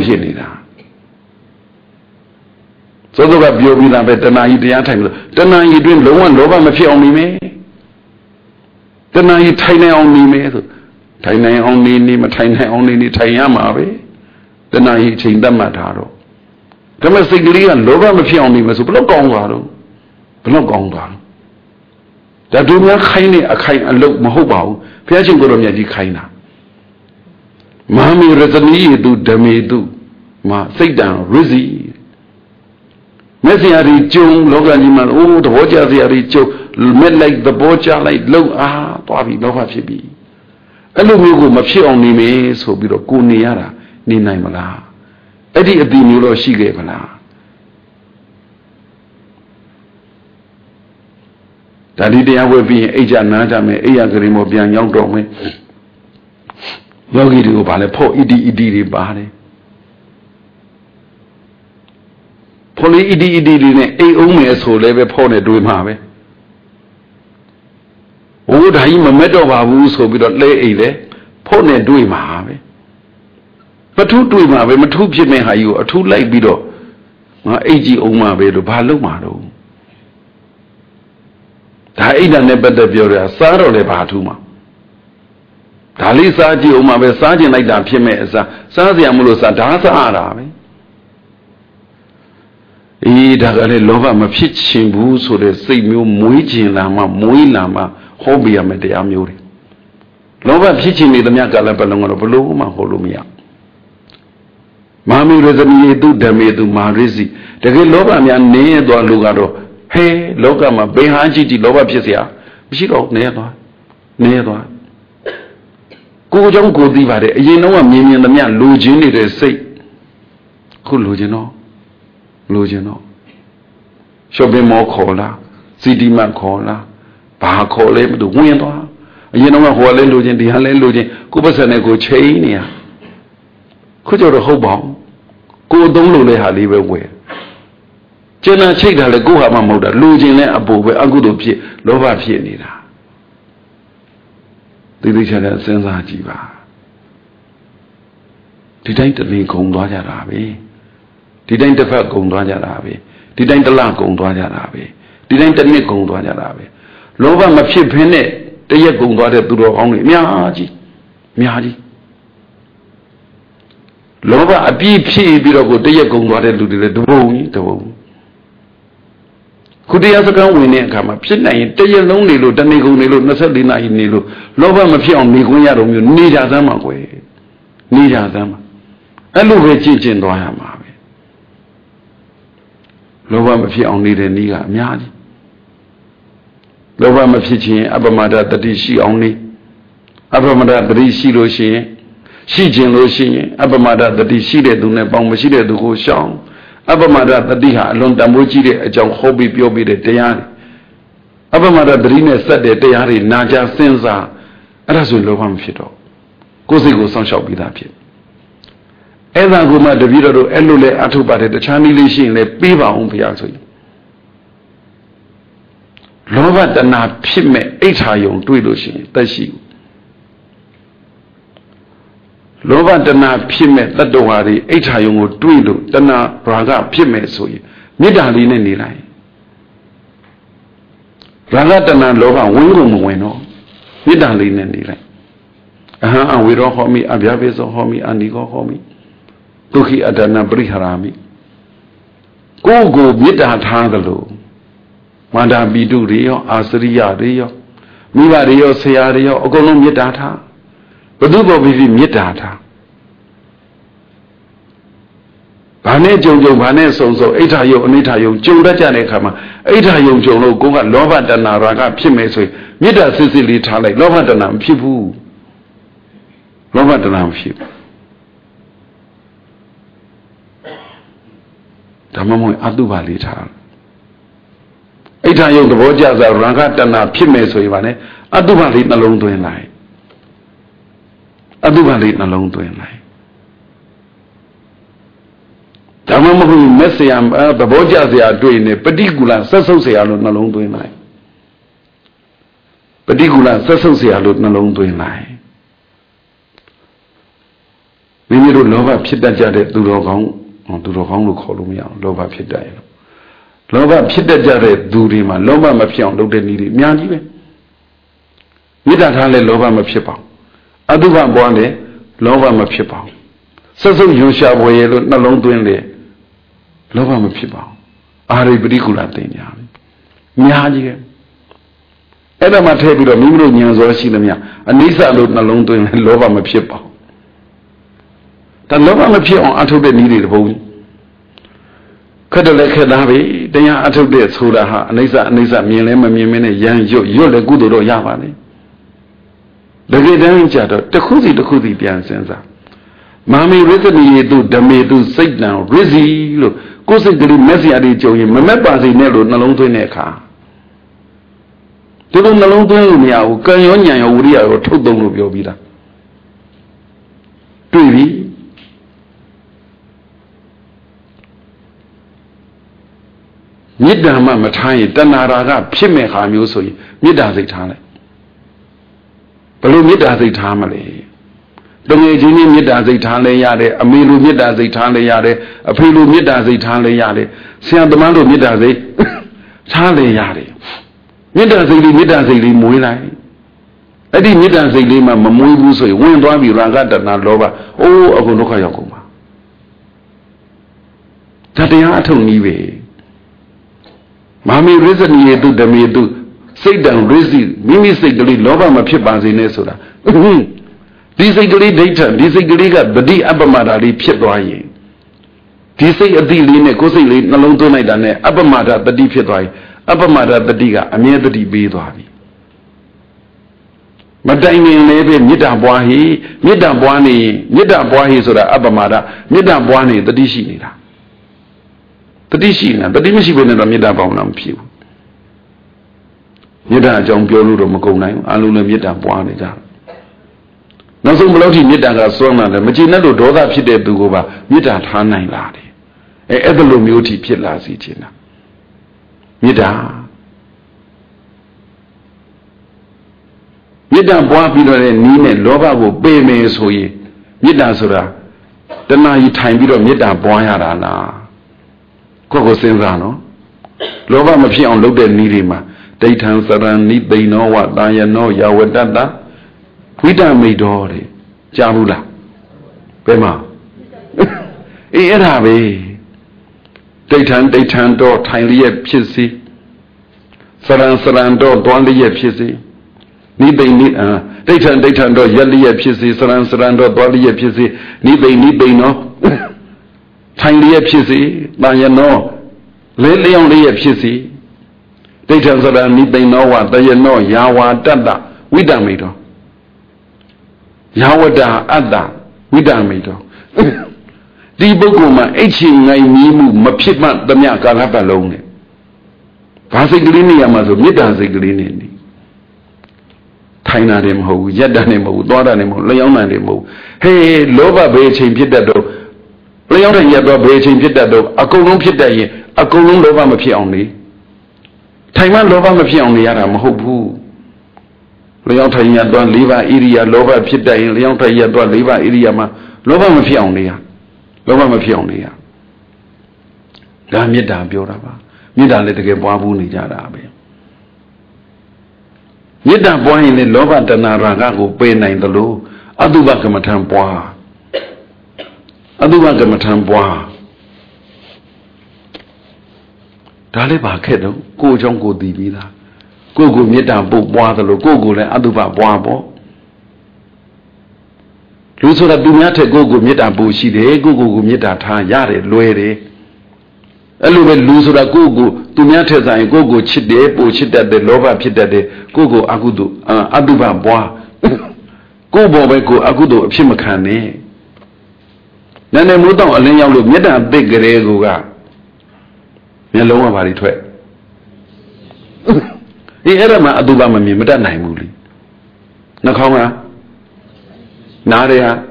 ပြောပြီးသားပဲတဏှာကြီးတရားထိုင်လို့တဏှာကြီးတွင်လုံးဝလောဘမဖြစ်အောင်နေမယ်တဏှာကြီးထိုင်နိုင်အောင်နေမယ်ဆိုထိုင်နိုင်အောင်နေမထိုင်နိုင်အောင်နေထိုင်ရမှာပဲတဏှာကြီးချိန်တတ်မှတ်ထားတော့ဒါမဲ့စိတ်ကလေးကလောဘမဖြစ်အောင်နေမယ်ဆိုဘလို့ကောင်းသွားတော့ဘလို့ကောင်းသွားဒါတို့များခိုင်းနေအခိုင်အလုတ်မဟုတ်ပါဘူးဘုရားရှင်ကိုယ်တော်မြတ်ကြီးခိုင်းတာမဟာမေရတနီယတုဓမေတုမာစိတ်တံရဇီမက်စရာတွေကျုံလောကကြီးမှာအိုးသဘောကျစရာတွေကျုံမဲ့လိုက်သဘောကျလိုက်လုံအားသွားပြီလောဘဖြစ်ပြီအဲ့လိုမျိုးကိုမဖြစ်အောင်နေမယ်ဆိုပြီးတော့ကိုနေရတာနေနိုင်မလားအဲ့ဒီအတိမျိုးတော့ရှိခဲ့မလားဒါဒီတရားဝဲပြီးရင်အိတ်ကြနားကြမယ်အိယာကလေးမောပြန်ရောက်တော့မယ်ယောဂီတွေကိုဗာလဲဖို့ဣတိတွေပါတယ်ဖို့လေဣတိတွေနဲ့အိမ်အောင်မယ်ဆိုလဲပဲဖို့နဲ့တွေးမှာပဲဟိုဒါကြီးမမက်တော့ပါဘူးဆိုပြီးတော့လဲအိမ်လဲဖို့နဲ့တွေးမှာပဲမထူးတွေးမှာပဲမထူးဖြစ်မဲ့ဟာကြီးကိုအထူးလိုက်ပြီးတော့ငါအိတ်ကြီးအောင်မှာပဲလို့ဘာလုပ်မှာတော့ဒါအိတ်တန်နဲ့ပတ်သက်ပြောရစားတော့လေဘာထူးမှာဒါလေးစားကြည့်အောင်မှာပဲစားကျင်လိုက်တာဖြစ်မဲ့အစားစားစရာမလို့စားဒါစားရတာပဲဒါကလည်းလောဘမဖြစ်ချင်ဘူးဆိုတဲ့စိတ်မျိုးမွေးချင်လာမှမွေးလာမှဟောပြရမယ်တရားမျိုးတွေလောဘဖြစ်ချင်နေသမျှကာလပတ်လုံးကတော့ဘလို့မှဟောလို့မရမဟာမေရဇမိတုဓမေတုမာရိစီတကယ်လောဘများနင်းရသွားလို့ကတော့ဟဲလောကမှာဘယ်ဟာကြည့်လောဘဖြစ်เสียမရှိတော့နေသွားကိုကြောင့်ကိုသိပါတယ်အရင်တော့မြင်မြင်သမျှလူချင်းနေတဲ့စိတ်ခုလူချင်းတော့shopping mall ခေါ်လားစီတီမတ်ခေါ်လားဘာခေါ်လဲမသိဝင်သွားအရင်တော့ဟိုလည်းလူချင်းဒီဟာလည်းလူချင်းကိုပတ်စံနဲ့ကိုချိန်နေရခုကျတော့ဟုတ်ပါဘူးကိုသုံးလို့လဲဟာလေးပဲဝယ်ကျန်တာချိတ်တာလဲကိုဟာမှမဟုတ်တာလူချင်းလဲအပူပဲအကုသို့ဖြစ်လောဘဖြစ်နေတာဒီလိုချင်တဲ့စဉ်းစားကြည့်ပါဒီတိုင်းတလင်းကုံသွားကြတာပဲဒီတိုင်းတစ်ဖက်ကုံသွားကြတာပဲဒီတိုင်းတစ်လကုံသွားကြတာပဲဒီတိုင်းတစ်နှစ်ကုံသွားကြတာပဲလောဘမဖြစ်ဖ ೇನೆ တရက်ကုံသွားတဲ့သူတော်ကောင်းတွေအများကြီးလောဘအပြည့်ဖြည့်ပြီးတော့ကိုတရက်ကုံသွားတဲ့လူတွေလည်းတပုံခုတရားစကားဝင်တဲ့အခါမှာဖြစ်နိုင်ရင်တရက်လုံးနေလို့တနေ့ကုန်နေလို့24နာရီနေလို့လောဘမဖြစ်အောင်နေခွင့်ရတော့မျိုးနေကြစမ်းပါကွယ်နေကြစမ်းပါအဲ့လိုပဲကြင်ကျင်သွားရမှာပဲလောဘမဖြစ်အောင်နေတဲ့နည်းကအများကြီးလောဘမဖြစ်ခြင်းအပမဒတတိရှိအောင်နေအပမဒတတိရှိလို့ရှိရင်ရှိခြင်းလို့ရှိရင်အပမဒတတိရှိတဲ့သူနဲ့ပေါင်းမရှိတဲ့သူကိုရှောင်အပမဒတတိဟာအလွန်တန်ဖိုးကြီးတဲ့အကြောင်းဟောပြီးပြောပြီးတဲ့တရားတွေအပမဒတတိနဲ့စက်တဲ့တရားတွေနာကြစဉ်းစားအဲ့ဒါဆိုလောဘမဖြစ်တော့ကိုယ်စိတ်ကိုစောင့်ရှောက်ပြီးသားဖြစ်အဲ့ဒါကိုမှတပည့်တော်တို့အဲ့လိုလဲအထုပ်ပါတယ်တခြားနည်းလေးရှိရင်လည်းပေးပါအောင်ဘုရားဆိုရင်လောဘတဏှာဖြစ်မဲ့အိဋ္ဌာယုံတွေ့လို့ရှိရင်သက်ရှိဘူးလောဘတဏှာဖြစ်မဲ့တတ္တဝါတွေအိဋ္ဌာယုံကိုတွေ့လို့တဏှာရာဂဖြစ်မဲ့ဆိုရင်မေတ္တာလေးနဲ့နေလိုက်ရာဂတဏှာလောဘဝင်ကုန်မဝင်တော့မေတ္တာလေးနဲ့နေလိုက်အဟံအဝေရောဟောမိအဗျာပိသောဟောမိအနိကောဟောမိဒုက္ခိအတ္တနာပရိဟရာမိကိုယ်ကိုမေတ္တာထားသလိုမန္တာပိတုတွေရောအာစရိယတွေရောမိဘတွေရောဆရာတွေရောအကုန်လုံးမေတ္တာထားဘုသူ့ဘောပြီးမေတ္တာထားဘာနဲ့ကြုံဘာနဲ့စုံအိဋ္ဌာယုံအနိဋ္ဌာယုံကြုံတတ်ကြတဲ့အခါမှာအိဋ္ဌာယုံကြုံလို့ကိုယ်ကလောဘတဏှာရာဂဖြစ်မယ်ဆိုရင်မေတ္တာစစ်စစ်လေးထားလိုက်လောဘတဏှာမဖြစ်ဘူးလောဘတဏှာမဖြစ်ဘူးဒါမှမဟုတ်အတုပါလေးထားအိဋ္ဌာယုံသဘောကျစားရာဂတဏှာဖြစ်မယ်ဆိုရင်ဗာနဲ့အတုပါလေးနှလုံးသွင်းလိုက်အတုပါလေးနှလုံးသွင်းလိုက်ဒါမှမဟုတ်မက်ဆရာသဘောကျစရာတွေ့နေပฏิကူလဆက်ဆုပ်စရာလို့နှလုံးသွင်းလိုက်ပฏิကူလဆက်ဆုပ်စရာလို့နှလုံးသွင်းလိုက်မိမိတို့လောဘဖြစ်တတ်ကြတဲ့သူတော်ကောင်းလို့ခေါ်လို့မရအောင်လောဘဖြစ်တတ်ရင်လောဘဖြစ်တတ်ကြတဲ့သူတွေမှာလောဘမဖြစ်အောင်လုပ်တဲ့နည်းတွေအများကြီးပဲမေတ္တာထားလဲလောဘမဖြစ်ပါဘူးအတုပပွားလဲလောဘမဖြစ်ပါဘူးဆက်စုပ်ယူရှာပွေရလို့နှလုံးသွင်းလေလောဘမဖြစ်ပါဘူးအာရိပတိကုလတင်ကြပြီအများကြီးပဲအဲ့ဒါမှထည့်ပြီးတော့မိမိတို့ဉာဏ်စောရှိသမျှအနိစ္စလို့နှလုံးသွင်းလဲလောဘမဖြစ်ပါဘူးဒါလောဘမဖြစ်အောင်အထုတ်တဲ့နည်းတွေတပုံးခက်တယ်လည်းခက်သားပဲတရားအထုတ်တဲ့ဆိုတာဟာအနိစ္စမြင်လဲမမြင်မနဲ့ရမ်းရွတ်လဲကုသိုလ်တော့ရပါလေတကယ်တမ်းကျတော့တစ်ခုစီပြန်စဉ်းစားမာမိရစ္စနီယေတုဓမေတုစိတ်တံရစ္စည်းလို့ကိုယ်စိတ်ကလေးမက်စီယာတွေကြုံရင်မမက်ပါစေနဲ့လို့နှလုံးသွင်းတဲ့အခါဒီလိုနှလုံးသွင်းလို့မရဘူးကံရောညံရောဝိရိယရောထုတ်သုံးလို့ပြောပြီးသားတွေ့ပြီမေတ္တာမှမထားရင်တဏှာရာကဖြစ်မဲ့ခါမျိုးဆိုရင်မေတ္တာစိတ်ထားလိုက်ဘယ်လိုမေတ္တာစိတ်ထားမလဲတငယ်ချင်းကြီးမေတ္တာစိတ်ထားလဲရတယ်အမေလိုမေတ္တာစိတ်ထားလဲရတယ်အဖေလိုမေတ္တာစိတ်ထားလဲရတယ်ဆရာသမားလိုမေတ္တာစိတ်ထားလဲရတယ်မေတ္တာစိတ်လေးမွေးလိုက်အဲ့ဒီမေတ္တာစိတ်လေးမှမမွေးဘူးဆိုရင်ဝင်သွားပြီရာဂတဏှာလောဘအိုးအခုဒုက္ခရောက်ကုန်ပါဒါတရားအထုံနည်းပဲမာမိရစ္စနီယေတုဓမေတုစိတ်တံရစ္စည်းမိမိစိတ်ကလေးလောဘမဖြစ်ပါစေနဲ့ဆိုတာဒီစိတ်ကလေးဒိဋ္ဌဒီစိတ်ကလေးကတတိအပ္ပမဒါလေးဖြစ်သွားရင်ဒီစိတ်အတိလေးနဲ့ကိုယ်စိတ်လေးနှလုံးသွင်းလိုက်တာနဲ့အပ္ပမဒါတတိဖြစ်သွားရင်အပ္ပမဒါတတိကအမြဲတတိပေးသွားပြီ Madaining lebe Nita Boahi, Nita Boani, Nita Boahi Soda Abamada, Nita Boani, the Dishinida. The Dishina, the Dimishi Benna Nita Bonam Pew. Nita John Piolu Macona, Aluna Nita Boanida. Nothing below Nita Sona, the Magina do that Pide Dugova, Nita Hanai Ladi. A Evelo Muti Pilla Sitina. Nita. Nita Boabido and Nina Loba will pay me so ye. Nita Sura. Then now you time bit of Nita Boyarana. Coco Senzano. Loba Mapi on loaded Nidima. Daytime Saran need they know what I know Yawedada. We done made Dory. Jamula. Bema. Erabe. Daytime door, tiny yet pissy. Saran door, don't yet pissy. Need daytime door, yelly yet pissy, saran door, body yet pissy. Need they no. Tiny yet pissy, now know. Lately only yet pissy. Daytime saran need they know what they know, Yawa dada. We done made her. Yawada Ada, we done made her. The Boguma, 18 Nimu, Mapitman, the Miaka Lapalone. Pasiglini Yamazo, Midaziglini. Taina Demo, Yadanemo, Dodanemo, Leonanemo. Hey, Lova Beaching Pitado. Leon Yaba Beaching Pitado, a column Pitaye, a column Lova Mapi only. Taiman Lova Mapi only, Adam Hopu. Leon Tayadon, Liva, Iria, Lova Pita, Leon Tayadon, Liva, Iriama, Lova Mafionia. Lova Mafionia. Damida Bioraba. Mida let get Babuni Jarabe. Yida boy in the Lova Danarago, Pena in the low, Adubakamatam Bois. Adubakamatam Bois. Daliba Kedo, go Jongo Divina. Go Mita book Boadalo, go Aduba Boabo. Luso da Dumate go Mita Bushi, go Mita Ta Yare, Loere. Elube Luso da Gogo, Dumiates and go Chide, Bushita de Lova Pita de Gogo Agudu, Aduba Boa. Go Bobeko Agudo, Chimakane. Then they moved on a lane of Meta big Regoga. Yellow about it. He had a Adubama Mimada Naimuli. Nakoma Naria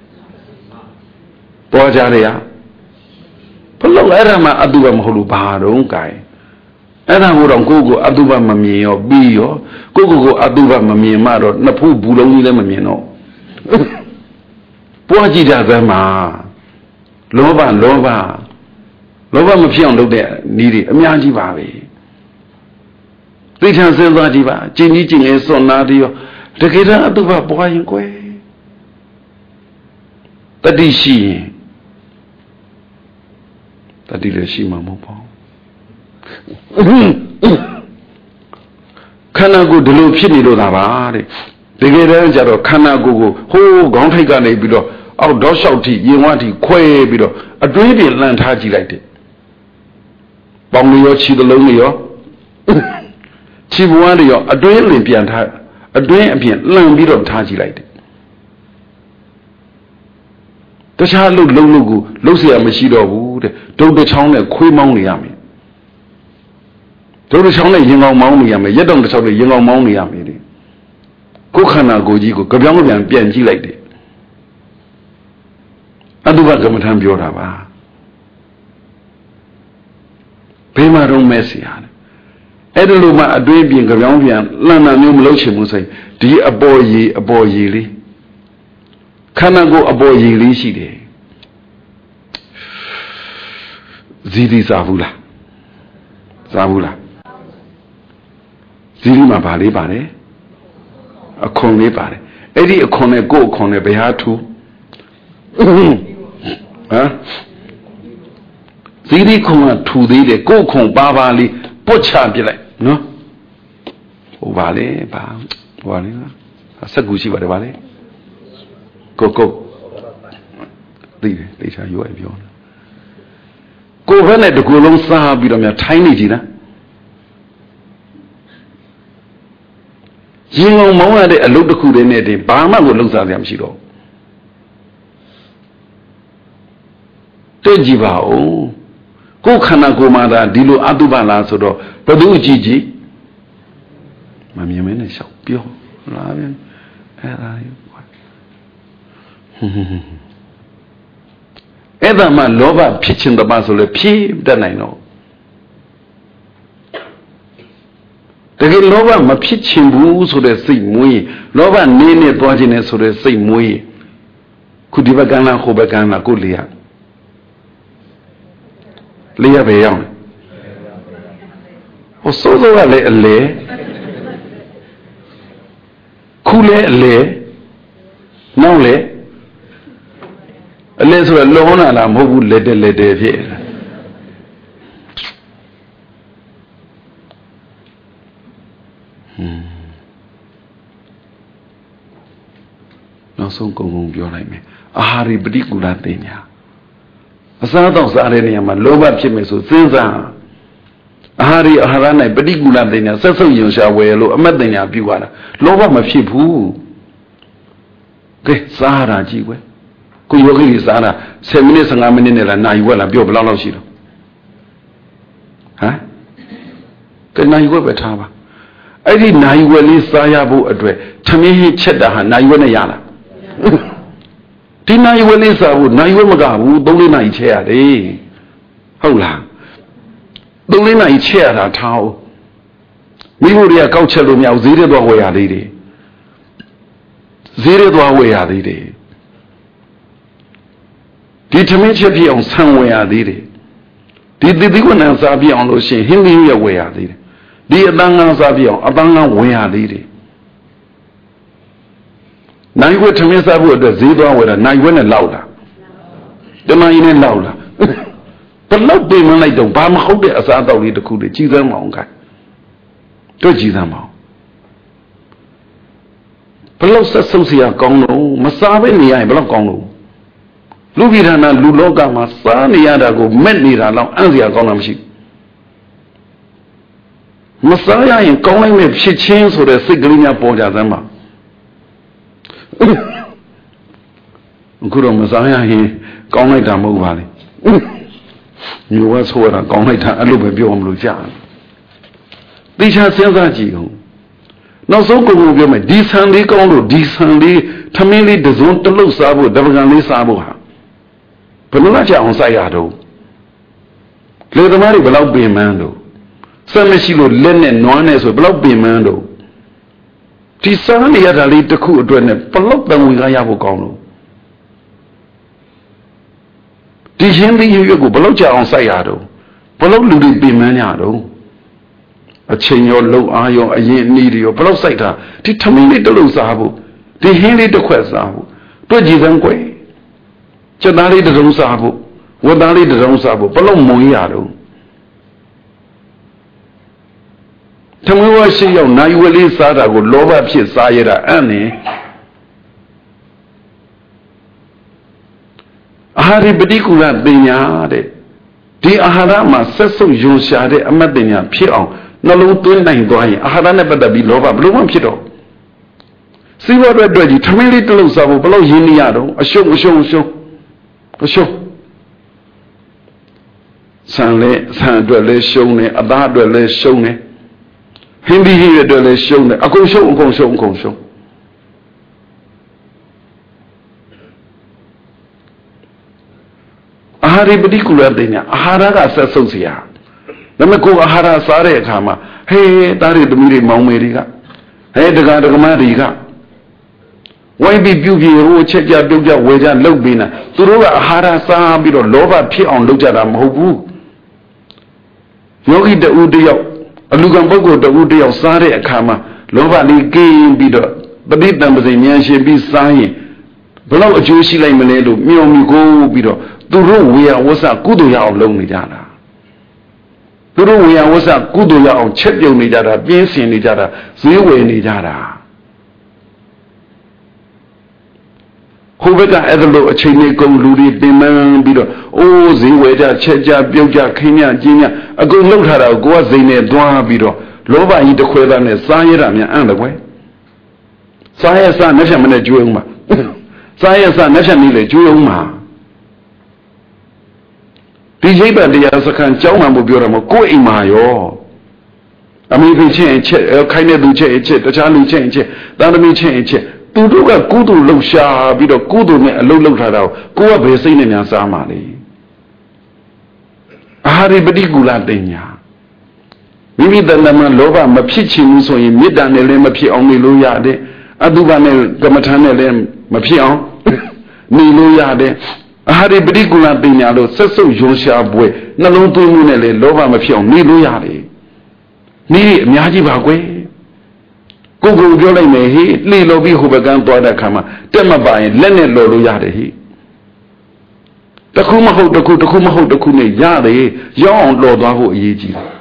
Bojaria Polo Erama Adubam Holubaro guy. Era would on Gogo Adubama me or Bio, Gogo Adubama me Maro, Napu Buloni Lemamino. Boajida Zama Lova Mapion looked there, needed a Mianji Babi. They can say that Diva, Jinny is so nadio, the Gita Aduba boy in Quay. That is she. That is she, Mamopo. Kanago de Lupini Lavare. The Gita Jaro Kanago, who gone take on a below, out doshouty, you want to quay below, a dreamy land haji like it. Bongio Chidolonio. Chibuario, a dream Olympian, a dream long bit of Taji light. The child look Lulugu, Lucia Machido wood, don't the town a Quimoniami. Don't the town a young Moniami, yet don't the town a young Moniami. Kokana Gojigo, Gabian Bianji like it. Aduvagamatam Biorava. Pema don't messian. Edeluma a dream being Gavian, Lana Num Lochimusay, dear a boy ye. Kanago a boy ye, she day. Zidi Zavula. Zidi Mabali Bade. A corne bade. Eddie a corne go corne beatu. Zidi come to the go con Babali. Pocha be like, no? Oh, Vale, Vale, a Saguchi, Vale. Go. They shall you have your. Go run at the Golon Sahab with your tiny dinner. ရင်ကုန်မောင်းရတဲ့အလုပ်တစ်ခုတည်းနဲ့တင်ဘာမှကိုလှုပ်ရှားစရာမရှိတော့တွေ့ကြည့်ပါဦးကိုယ်ခန္ဓာကိုယ်မှာဒါဒီလိုအတုပလားဆိုတော့ဘယ်သူကြည့်ကြည့်မမြင်မနဲ့ရှောက်ပြောလားဗျအဲ့ဒါယူအဲ့ဒါမှလောဘဖြစ်ခြင်းတပါဆိုလဲဖြည့်တတ်နိုင်တော့တကယ်လောဘမဖြစ်ခြင်းဘူးဆိုတဲ့စိတ်မွေးရင်လောဘနေနေသွားခြင်းနဲ့ဆိုတဲ့စိတ်မွေးရင်ခုဒီဘက်ကန်းလားဟိုဘက်ကန်းလားကိုလေရပဲရောက်ဟိုစိုးစိုးကလည်းအလေခုလည်းအလေနောက်လည်းအလဲဆိုတော့လုံးလာတာမဟုတ်ဘူးလက်တဲ့ဖြစ်နောက်ဆုံးကုံပြောလိုက်မယ်အာဟာရိပฏิကူလသိညာအစားတော့စားတဲ့နေရာမှာလောဘဖြစ်မယ်ဆိုစဉ်းစားအာဟာရိအာဟာရ၌ပฏิကူလသိညာဆက်ဆုပ်ယုံရှာဝယ်လို့အမတ်သိညာပြုရတာလောဘမဖြစ်ဘူးကဲစားတာကြည့်ကွယ်ကိုယောဂီကြီးစားတာ10မိနစ်15မိနစ်နဲ့လားနာယူဝက်လားပြောဘယ်လောက်ရှိတော့ဟမ်ကဲနာယူဝက်ပဲထားပါအဲ့ဒီနာယူဝက်လေးစားရဖို့အတွက်သမင်းဟင်းချက်တာဟာနာယူဝက်နဲ့ရလားဒီနာယူဝက်လေးစားဖို့နာယူဝက်မကဘူး3-4နာရီချက်ရတယ်ဟုတ်လား3-4နာရီချက်ရတာထားအောင်မိဖို့တွေကကောက်ချက်လို့မရဘူးဈေးထဲသွားဝယ်ရသေးတယ်ဈေးထဲသွားဝယ်ရသေးတယ်ဒီသမင်းချက်ပြအောင်ဆံဝယ်ရသေးတယ်ဒီသီးကွနံစားပြအောင်လို့ရှိရင်ဟင်းသီးရဝယ်ရသေးတယ်ဒီအတန်းငန်းစားပြအောင်အတန်းငန်းဝယ်ရသေးတယ်နိုင်ဝဲသမင်းစားဖို့အတွက်ဈေးသွားဝယ်တာနိုင်ဝဲနဲ့လောက်တာတမန်ကြီးနဲ့လောက်တာဘလောက်ပြင်မလိုက်တော့ဘာမဟုတ်တဲ့အစားအသောက်လေးတစ်ခုတည်းကြီးစမ်းမအောင်ခိုင်းတို့ကြီးစမ်းမအောင်ဘလောက်ဆက်ဆုပ်စရာကောင်းတော့မစားဘဲနေရရင်ဘလောက်ကောင်းလို့လူပြည်ဌာနလူလောကမှာစားနေရတာကိုမက်နေတာတော့အံ့စရာကောင်းတာမရှိမစားရရင်ကောင်းလိုက်မဲ့ဖြစ်ချင်းဆိုတဲ့စိတ်ကလေးများပေါ်ကြသမ်းပါအခုတော့မစားရရင်ကောင်းလိုက်တာမဟုတ်ပါလေမျိုးဝဲဆိုရတာကောင်းလိုက်တာအဲ့လိုပဲပြောမလို့ကြားသိချာစဉ်းစားကြည့်ဦးနောက်ဆုံးကိုပြောမယ်ဒီဆန်လေးကောင်းလို့ဒီဆန်လေးထမင်းလေးတစ်စုံတစ်လုတ်စားဖို့တပကံလေးစားဖို့ဟာဘယ်လိုလဲကြအောင်စိုက်ရတော့လေသမားတွေဘယ်လောက်ပင်မန်းတော့စက်မရှိလို့လက်နဲ့နွားနဲ့ဆိုဘယ်လောက်ပင်မန်းတော့ဒီစားနေရတာလေးတစ်ခုအတွက်နဲ့ဘယ်လောက်တန်ဝင်ကားရဖို့ကောင်းလို့ဒီရှင်းပြီးရွက်ကိုဘယ်လောက်ကြအောင်စိုက်ရတော့ဘယ်လောက်လူတွေပင်မန်းကြတော့အချိန်ရောလုံအားရောအရင်အနည်းတွေရောဘယ်လောက်စိုက်တာဒီထမင်းလေးတစ်လုံးစားဖို့ဒီဟင်းလေးတစ်ခွက်စားဖို့တွေ့ကြည့်စမ်းကွယ်ကျက်သားလေးတစ်စုံစားဖို့ဝတ်သားလေးတစ်စုံစားဖို့ဘယ်လောက်မုံရတော့သမဝရှိရောက်နိုင်ဝလေးစားတာကိုလောဘဖြစ်စားရတာအံ့နေအာဟာရိပฏิကူလပညာတဲ့ဒီအာဟာရမှာဆက်စုပ်ယွန်ရှာတဲ့အမတ်ပညာဖြစ်အောင်နှလုံးသွင်းနိုင်သွားရင်အာဟာရနဲ့ပတ်သက်ပြီးလောဘဘယ်လိုမှဖြစ်တော့စီးပွားအတွက်ကြီးထမင်းလေးတစ်လုံးစားဖို့ဘယ်လောက်ရင်းနေရတော့အရှုံးဆန်အတွက်လည်းရှုံးတယ်အသားအတွက်လည်းရှုံးတယ်ဟင်းဒီဟင်းအတွက်လည်းရှုံးတယ်အကုန်ရှုံးအာဟာရိပฏิကူလပညာအာဟာရကဆက်ဆုပ်เสียဒါပေမဲ့ကိုအာဟာရစားတဲ့အခါမှာဟေးသားတွေသမီးတွေမောင်မေတွေကဟဲ့ဒကာဒကမတွေကဝိုင်းပြီးပြုပြီးဟိုချက်ကြပြုတ်ကြဝေကြလှုပ်ပြီးနာသူတို့ကအာဟာရစားပြီးတော့လောဘဖြစ်အောင်လုပ်ကြတာမဟုတ်ဘူးယောဂီတူတယောက်အလူကံပုဂ္ဂိုလ်တူတယောက်စားတဲ့အခါမှာလောဘလေးကင်းပြီးတော့ပဋိသင်္ပစိဉာဏ်ရှင်ပြီးစားရင်ဘလောက်အကျိုးရှိလိုက်မလဲလို့မျှော်မြူကိုပြီးတော့သူတို့ဝေယဝဆကုသိုလ်ရအောင်လုပ်နေကြတာသူတို့ဝေယဝဆကုသိုလ်ရအောင်ချက်ပြုံနေကြတာပြင်းစင်နေကြတာဈေးဝယ်နေကြတာဟိုဘက်ကအဲ့လိုအချိန်လေးကုန်လူတွေပြင်မှန်းပြီးတော့အိုးဈေးဝယ်ကြချက်ကြပြုတ်ကြခင်းညကျင်းညအကုန်လှုပ်ထားတာကိုကဇိမ်နဲ့သွားပြီးတော့လောဘကြီးတစ်ခွဲသားနဲ့စားရတာများအံ့တယ်ကွယ်စားရစားနဲ့ဖြတ်မနဲ့ကျွေးအောင်ပါစားရစားနဲ့ဖြတ်နေလေကျွေးအောင်ပါဒီရိပ်ပတ်တရားစခန်းကြောင်းမှမပြောရမကိုယ်အိမ်မှာရောအမိဖိချင်းအချက်ခိုင်းတဲ့သူချက်အချက်တခြားလူချက်အချက်သာသမီချက်အချက်သူတို့ကကုသိုလ်လှုပ်ရှားပြီးတော့ကုသိုလ်နဲ့အလုပ်လုပ်ထားတာကိုကဘယ်စိတ်နဲ့များစားမှာလဲအာဟာရပฏิကူလတင်ညာမိမိတဏ္ဍမှာလောဘမဖြစ်ချင်ဘူးဆိုရင်မေတ္တာနဲ့လည်းမဖြစ်အောင်နေလို့ရတယ်အတုပနဲ့ကမ္မထာနဲ့လည်းမဖြစ်အောင်နေလို့ရတယ်အာဟာရပฏิကူလတင်ညာလို့ဆက်စုပ်ရုံရှားပွဲနှလုံးသွင်းမှုနဲ့လည်းလောဘမဖြစ်အောင်နေလို့ရတယ်နေအများကြီးပါကွယ်ကိုကိုပြောလိုက်မယ်ဟေးလှေလော်ပြီးဟိုဘက်ကန်းသွားတဲ့ခါမှာတက်မပါရင်လက်နဲ့လော်လို့ရတယ်ဟေးတခုမဟုတ်တခုတခုမဟုတ်တခုနဲ့ရတယ်ရောင်းအောင်လော်သွားဖို့အရေးကြီးတယ်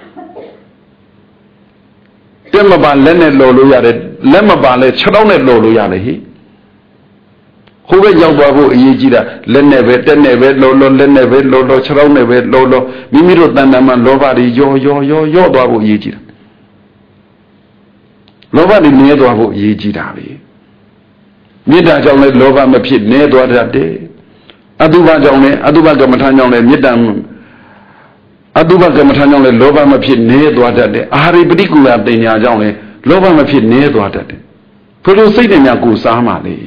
တက်မပါလက်နဲ့လော်လို့ရတယ်လက်မပါလဲခြေထောက်နဲ့လော်လို့ရတယ်ဟေးဟိုဘက်ရောက်သွားဖို့အရေးကြီးတာလက်နဲ့ပဲတက်နဲ့ပဲလော်လော်လက်နဲ့ပဲလော်လော်ခြေထောက်နဲ့ပဲလော်လော်မိမိတို့တဏ္ဍာမှာလောဘတွေရောသွားဖို့အရေးကြီးတာလောဘတွေနည်းသွားဖို့အရေးကြီးတာပဲမေတ္တာကြောင့်လည်းလောဘမဖြစ်နည်းသွားတတ်တယ်အတုပကြောင့်လည်းအတုပကမ္မထာကြောင့်လည်းမေတ္တာအတုပကမ္မထာကြောင့်လည်းလောဘမဖြစ်နည်းသွားတတ်တယ်အာဟာရပฏิကူလတင်ညာကြောင့်လည်းလောဘမဖြစ်နည်းသွားတတ်တယ်ဘယ်လိုစိတ်နဲ့များကိုစားမှလဲ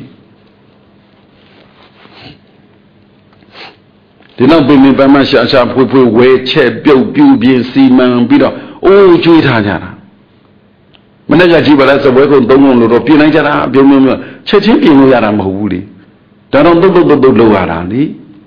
ဒီနောက်ပြင်ပန်းမရှာဖွေဝဲချက်ပြုတ်ပြူပြင်းစီမံပြီးတော့အိုးကျွေးထားကြတာမနေ့ကကြည့်ပါလားစပွဲကုန်း၃ခုလို့တော့ပြင်လိုက်ကြတာပြုံးချက်ချင်းပြင်လို့ရတာမဟုတ်ဘူးလေဒါတော့တုတ်လောက်ရတာလေ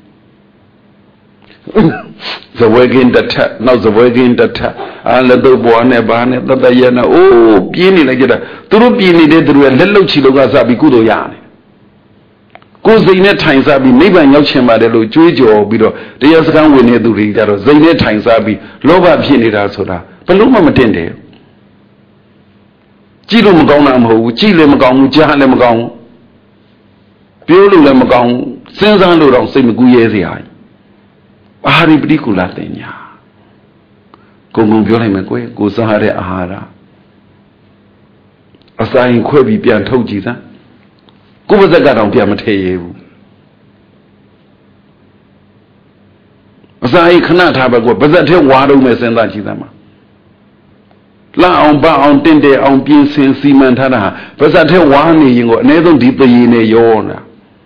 စပွဲကင်းတစ်ထက်နောက်စပွဲကင်းတစ်ထက်လက်တော့ဘွားနဲ့ဘာနဲ့တတရနဲ့အိုးပြင်းနေလိုက်ကြတာသူတို့ပြင်းနေတဲ့သူတွေကလက်လုတ်ချီလို့ကစပြီးကုသိုလ်ရတယ်ကိုယ်စိတ်နဲ့ထိုင်စားပြီးနိဗ္ဗာန်ရောက်ချင်ပါတယ်လို့ကြွေးကြော်ပြီးတော့တရားစခန်းဝင်နေသူတွေကြတော့စိတ်နဲ့ထိုင်စားပြီးလောဘဖြစ်နေတာဆိုတာဘလို့မှမတင်တယ်ကြည့်လို့မကောင်းတာမဟုတ်ဘူးကြည့်လည်းမကောင်းဘူးကြားလည်းမကောင်းဘူးပြောလို့လည်းမကောင်းဘူးစဉ်းစားလို့တော့စိတ်မကူးရဲစရာအာဟာရပฏิကူလတင်ညာကိုပြောလိုက်မယ်ကွယ်ကိုစားရတဲ့အာဟာရအစာရင်ခွဲပြီးပြန်ထုတ်ကြည့်စမ်းကိုယ်ပါဇက်ကတော့ပြန်မထည့်ရဘူးအစာရင်ခဏထားပါကွယ်ပါဇက်ထဲဝါတော့မယ်စဉ်းစားကြည့်စမ်းပါလာအောင်ပါအောင်တင့်တယ်အောင်ပြင်ဆင်စီမံထားတာပါဇက်ထဲဝါနေရင်ကိုအ ਨੇ ဆုံးဒီတရေနဲ့ရောတာ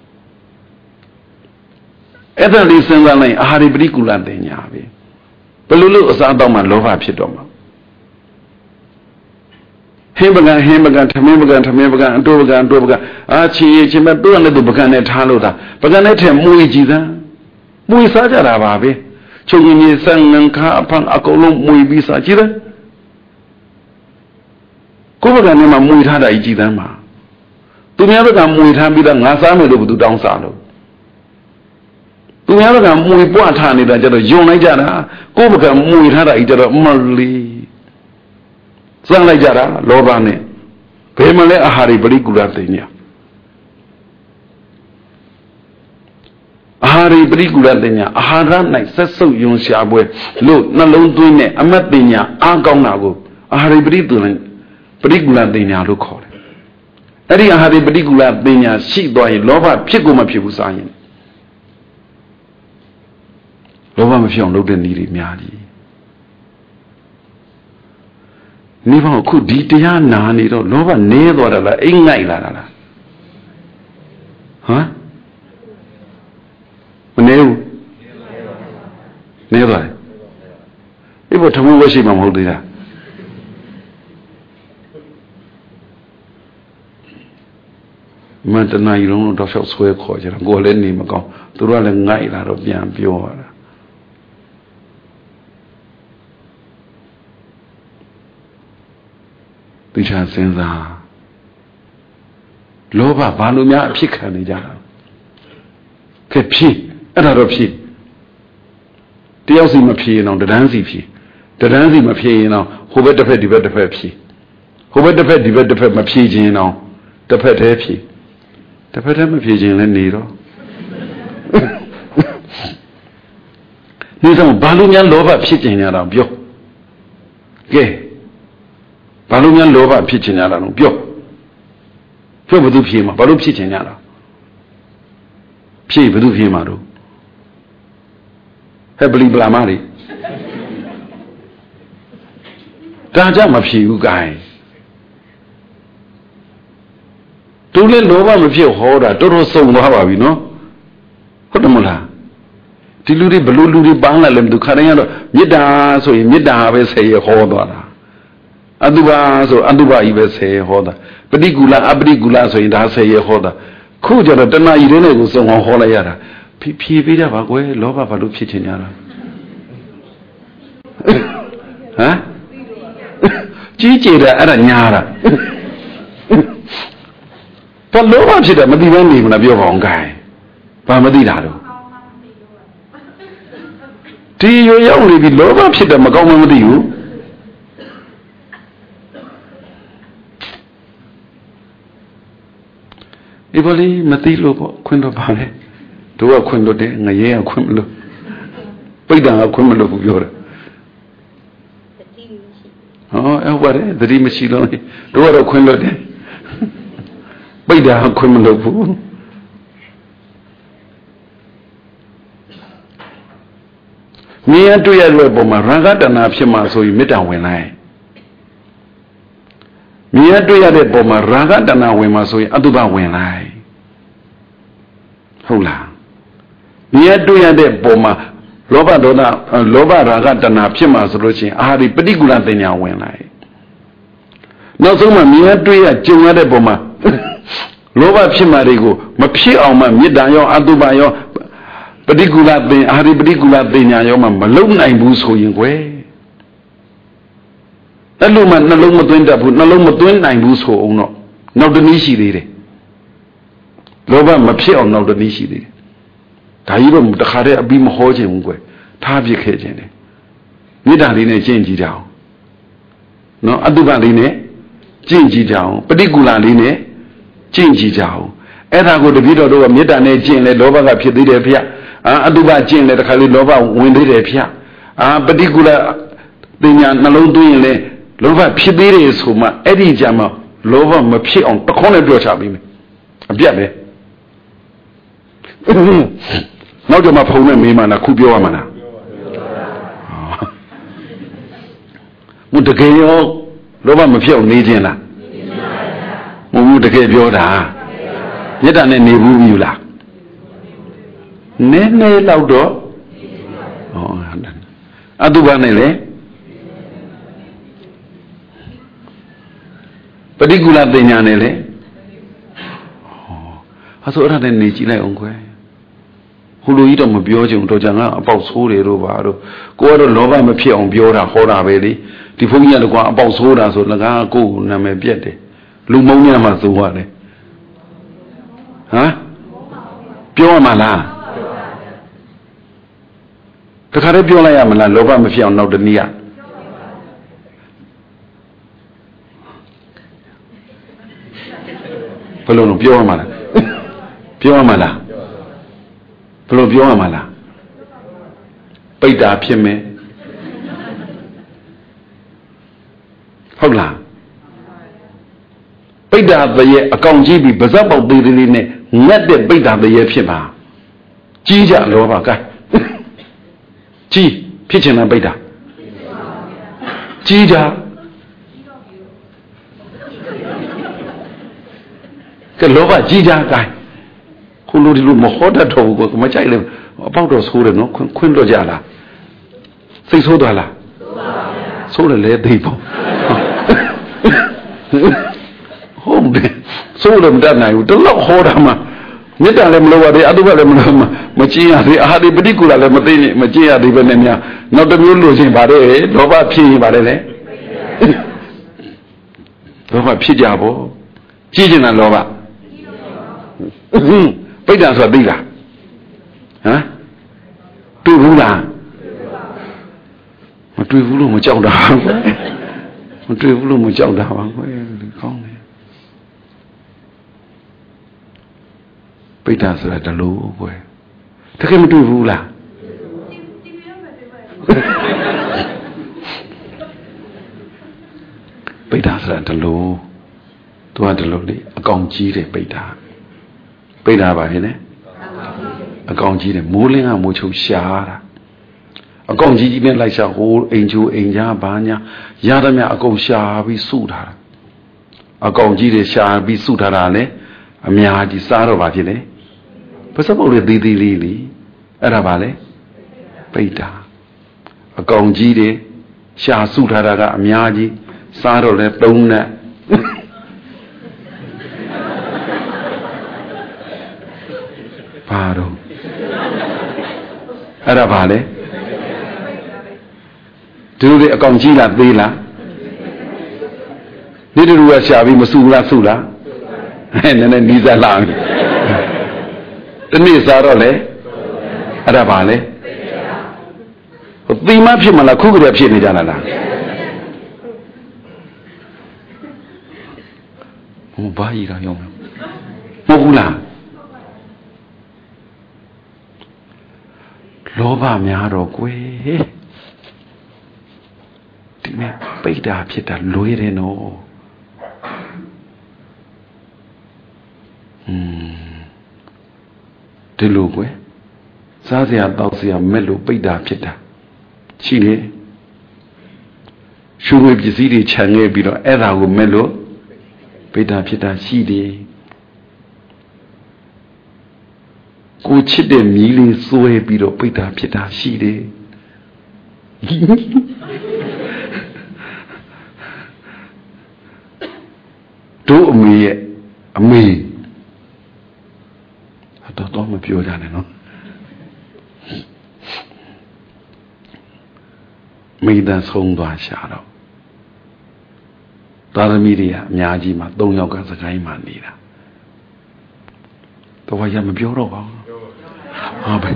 အဲ့ဒါလေးစဉ်းစားလိုက်အာဟာရပฏิကူလတင်ညာပဲဘယ်လိုလို့အစားတော့မှလောဘဖြစ်တော့မှာဟင်းပကံထမင်းပကံအတိုးပကံအာချီချင်းမဲ့သူ့နဲ့သူပကံနဲ့ထားလို့တာပကံနဲ့ထဲမှုကြည့်စမ်းမှုစားကြတာပါပဲချုပ်ရင်ကြီးဆန်ငန်ခါအဖန်အကုန်လုံးမှုပြီးစားကြည့်တယ်ကိုယ်ပကံနဲ့မှမှုထားတာကြည့်စမ်းပါသူများပကံမှုထားပြီးတော့ငါစားမယ်လို့ဘယ်သူတောင်းစားလို့သူများကမွေပွားထားနေတာကြတော့ယုံလိုက်ကြတာကိုယ့်ဘကမွေထားတာဤကြတော့မလီစမ်းလိုက်ကြတာလောဘနဲ့ဘယ်မှလဲအာဟာရပฏิကူလတင်ညာအာဟာရပฏิကူလတင်ညာအာဟာရ၌ဆက်စုပ်ယုံရှာပွဲလို့နှလုံးသွင်းတဲ့အမတ်တင်ညာအားကောင်းတာကိုအာဟာရပฏิကူလတင်ညာလို့ခေါ်တယ်အဲ့ဒီအာဟာရပฏิကူလတင်ညာရှိသွားရင်လောဘဖြစ်ကိုမဖြစ်ဘူးစားရင်လောဘမဖြစ်အောင်လုပ်တဲ့နည်းတွေများကြီးနိဗ္ဗာန်အခုဒီတရားနာနေတော့လောဘနည်းသွားတာလားအိမ်ငိုက်လာတာလားဟမ်မနည်းဘူးနည်းသွားတယ်ဒီဘထမဝရှိမှမဟုတ်သေးလားမန္တနာရီလုံးတော့ရှောက်ဆွဲခေါ်ကြတာကိုယ်လည်းနေမကောင်းသူတို့ကလည်းငိုက်လာတော့ပြန်ပြောရတာသိချာစဉ်းစားလောဘဘာလို့များအဖြစ်ခံနေကြတာကဲဖြစ်အဲ့ဒါတော့ဖြစ်တယောက်စီမဖြစ်ရင်တော့တန်းစီဖြစ်တန်းစီမဖြစ်ရင်တော့ဟိုဘက်တစ်ဖက်ဒီဘက်တစ်ဖက်ဖြစ်ဟိုဘက်တစ်ဖက်ဒီဘက်တစ်ဖက်မဖြစ်ခြင်းတော့တစ်ဖက်တည်းဖြစ်တစ်ဖက်တည်းမဖြစ်ခြင်းလည်းနေတော့ဒီတော့ဘာလို့များလောဘဖြစ်ခြင်းများတော့ပြောကဲဘာလို့များလောဘဖြစ်ချင်ကြတာလို့ပြောပြောဘယ်သူဖြေမှာဘာလို့ဖြစ်ချင်ကြတာဖြေဘယ်သူဖြေမှာတော့ဟဲ့ပလီပလာမတွေဒါကြမဖြေဘူးကိုင်းသူလည်းလောဘမဖြစ်ဟောတာတော်တော်စုံသွားပါပြီနော်ဟုတ်တယ်မလားဒီလူတွေဘလို့လူတွေပန်းလာလဲမသူခါတိုင်းကတော့မေတ္တာဆိုရင်မေတ္တာပဲဆယ်ရဟောသွားတာအတုပါဆိုအတုပါကြီးပဲဆယ်ရဟောတာပฏิကူလအပฏิကူလဆိုရင်ဒါဆယ်ရဟောတာခုကျတော့တဏှာကြီးတဲ့ကိုစုံအောင်ဟောလိုက်ရတာဖြေပေးကြပါကွယ်လောဘဘာလို့ဖြစ်ချင်ကြတာဟမ်ကြီးကြည်တာအဲ့ဒါညာတာဘာလောဘဖြစ်တယ်မသိဘဲနေမလားပြောပါအောင်ကိုင်းဘာမသိတာတော့ဒီရရောက်နေပြီလောဘဖြစ်တယ်မကောင်းမှမသိဘူးဒီပေါ်လေးမသိလို့ပေါ့ခွင့်တော့ပါလေတို့ကခွင့်တော့တယ်ငရဲကခွင့်မလို့ပိဋကကခွင့်မလို့ဘူးပြောတယ်ဟောအဲ့ပါတယ်သတိမရှိလို့တို့ကတော့ခွင့်လို့တယ်ပိဋကကခွင့်မလို့ဘူးမြင်ရတွေ့ရတဲ့ပုံမှာရာဂတဏှာဖြစ်မှာဆိုရင်မေတ္တာဝင်လိုက်မြင်ရတွေ့ရတဲ့ပုံမှာရာဂတဏှာဝင်မှာဆိုရင်အတုပဝင်လိုက်ဟုတ်လားမြင်ရတွေ့ရတဲ့ပုံမှာလောဘဒေါသလောဘရာဂတဏှာဖြစ်မှာဆိုလို့ရှိရင်အာဟာဒီပฏิကူလတင်ညာဝင်လိုက်နောက်ဆုံးမှမြင်ရတွေ့ရကြုံရတဲ့ပုံမှာလောဘဖြစ်မှာတွေကိုမဖြစ်အောင်မှမေတ္တာရောအတုပရောပฏิကူလသင်အာရိပฏิကူလသင်ညာရောမှမလုံနိုင်ဘူးဆိုရင်ကွယ်အဲ့လိုမှနှလုံးမသွင်းတတ်ဘူးနှလုံးမသွင်းနိုင်ဘူးဆိုအောင်တော့နောက်တနည်းရှိသေးတယ်လောဘမဖြစ်အောင်နောက်တနည်းရှိသေးတယ်ဒါကြီးတော့တခါတည်းအပြီးမဟောခြင်းဘူးကွယ်ထားပြခဲ့ခြင်းတယ်မေတ္တာလေးနဲ့ကျင့်ကြည့်ကြအောင်နော်အတုပလေးနဲ့ကျင့်ကြည့်ကြအောင်ပฏิကူလလေးနဲ့ကျင့်ကြည့်ကြအောင်အဲ့ဒါကိုတပည့်တော်တို့ကမေတ္တာနဲ့ကျင့်လဲလောဘကဖြစ်သေးတယ်ဖေအတုပကျင့်လဲတခါလေးလောဘဝင်သေးတယ်ဖေပฏิကူလပညာနှလုံးသွင်းရင်လဲလောဘဖြစ်သေးတယ်ဆိုမှအဲ့ဒီကြမှာလောဘမဖြစ်အောင်တခေါင်းနဲ့ပြောချပြီးမယ်အပြတ်ပဲနောက်ကြမှာဖုံနဲ့မေးမှလားခုပြောရမှာလားမတကယ်ရောလောဘမဖြစ်အောင်နေခြင်းလားမတကယ်ပြောတာမေတ္တာနဲ့နေဘူးမြူလားနည်းနည်းလောက်တော့အတုပါနဲ့လေပฏิကူလပညာနဲ့လေအဲ့ဆိုအဲ့ဒါနဲ့နေကြည့်လိုက်အောင်ခွဲဟိုလိုကြီးတော့မပြောချင်တော့ကြာငါအပေါက်ဆိုးတယ်တို့ပါတို့ကိုကတော့လောဘမဖြစ်အောင်ပြောတာဟောတာပဲလေဒီဘုန်းကြီးကတော့အပေါက်ဆိုးတာဆိုလကားကိုယ်နာမည်ပြက်တယ်လူမုံညမှာဆိုရတယ်ဟမ်ပြောရမှာလားတခါတည်းပြောလိုက်ရမလားလောဘမဖြစ်အောင်နောက်တနည်းဘယ်လိုပြောရမှာလားပြောရမှာလားဘယ်လိုပြောရမှာလားပိဋ္ဌာဖြစ်မယ်ဟုတ်လားပိဋ္ဌာတရေအကောင်ကြီးပြီးဗဇက်ပေါက်သေးသေးလေးနဲ့ငတ်တဲ့ပိဋ္ဌာတရေဖြစ်ပါကြီးကြလောဘကဲကြီးဖြစ်ချင်တဲ့ပိဋ္ဌာကြီးကြကဲလောဘကြီးကြကဲခုလိုဒီလိုမဟောတတ်တော့ဘူးကိုမကြိုက်လေအပေါက်တော့ဆိုးတယ်နော်ခွင့်တော့ကြလားစိတ်ဆိုးသွားလားဆိုးတယ်လေသိပေါ့ဟုတ်တယ်ဆိုးတယ်မတတ်နိုင်ဘူးတလောက်ဟောတာမှမေတ္တာလည်းမလုပ်ရသေးအတုပလည်းမလုပ်မကျင့်ရသေးအာဟာဒီပฏิကူလလည်းမသိမကျင့်ရသေးပဲနဲ့များနောက်တစ်မျိုးလို့ချင်းပါတယ်လောဘဖြစ်ရင်ပါတယ်လေလောဘဖြစ်ကြပေါ့ကြည့်ချင်တာလောဘပိဋ္ဌာဆိုတာသိလားဟမ်တွေ့ဘူးလားမတွေ့ဘူးလို့မကြောက်တာကွယ်မတွေ့ဘူးလို့မကြောက်တာပါကွယ်ကောင်းတယ်ပိဋ္ဌာဆိုတာတလို့ကွယ်တကယ်မတွေ့ဘူးလားပိဋ္ဌာဆိုတာတလို့သူကတလို့လေအကောင်ကြီးတယ်ပိတ်တာပါဟဲ့နဲ့အကောင်ကြီးတယ်မိုးလင်းကမိုးချုပ်ရှားတာအကောင်ကြီးနဲ့လိုက်ရှာဟိုအိမ်ချိုအိမ်ကြားဘာညာရသမျှအကုန်ရှာပြီးစုထားတာအကောင်ကြီးတွေရှာပြီးစုထားတာလေအများကြီးစားတော့ပါဖြစ်လေပစပုတ်လေးသေးသေးလေးလေအဲ့ဒါပါလေပိတ်တာအကောင်ကြီးတွေရှာစုထားတာကအများကြီးစားတော့လဲသုံးနဲ့ဘာတော့အဲ့ဒါပါလေဒီလိုလေအကောင်ကြီးလားသေးလားဒီတူကရှာပြီးမစုလားစုလားနည်းနည်းနီးစပ်လာတနေ့စားတော့လေအဲ့ဒါပါလေသီမဖြစ်မလားခုကလေးဖြစ်နေကြလားဘာကြီးတော့ရောမဟုတ်ဘူးလားလောဘများတော့ကွယ်ဒီမဲ့ပိတ်တာဖြစ်တာလွဲတယ်နော်ဒီလိုကွယ်စားစရာတောက်စရာမဲ့လို့ပိတ်တာဖြစ်တာရှိတယ်ရှုပ်ပစ္စည်းတွေခြံခဲ့ပြီးတော့အဲ့ဒါကိုမဲ့လို့ပိတ်တာဖြစ်တာရှိတယ်ကိုချစ်တဲ့မြီးလေးစွဲပြီးတော့ပိတ်တာဖြစ်တာရှိတယ်တို့အမေရဲ့အမေတော့မပြောကြနဲ့နော်မိသားဆုံးသွားရှာတော့သာသမီတွေကအများကြီးမှ3ယောက်ကစကိုင်းမှနေတာတော့ရမပြောတော့ပါဘူးဟာပဲ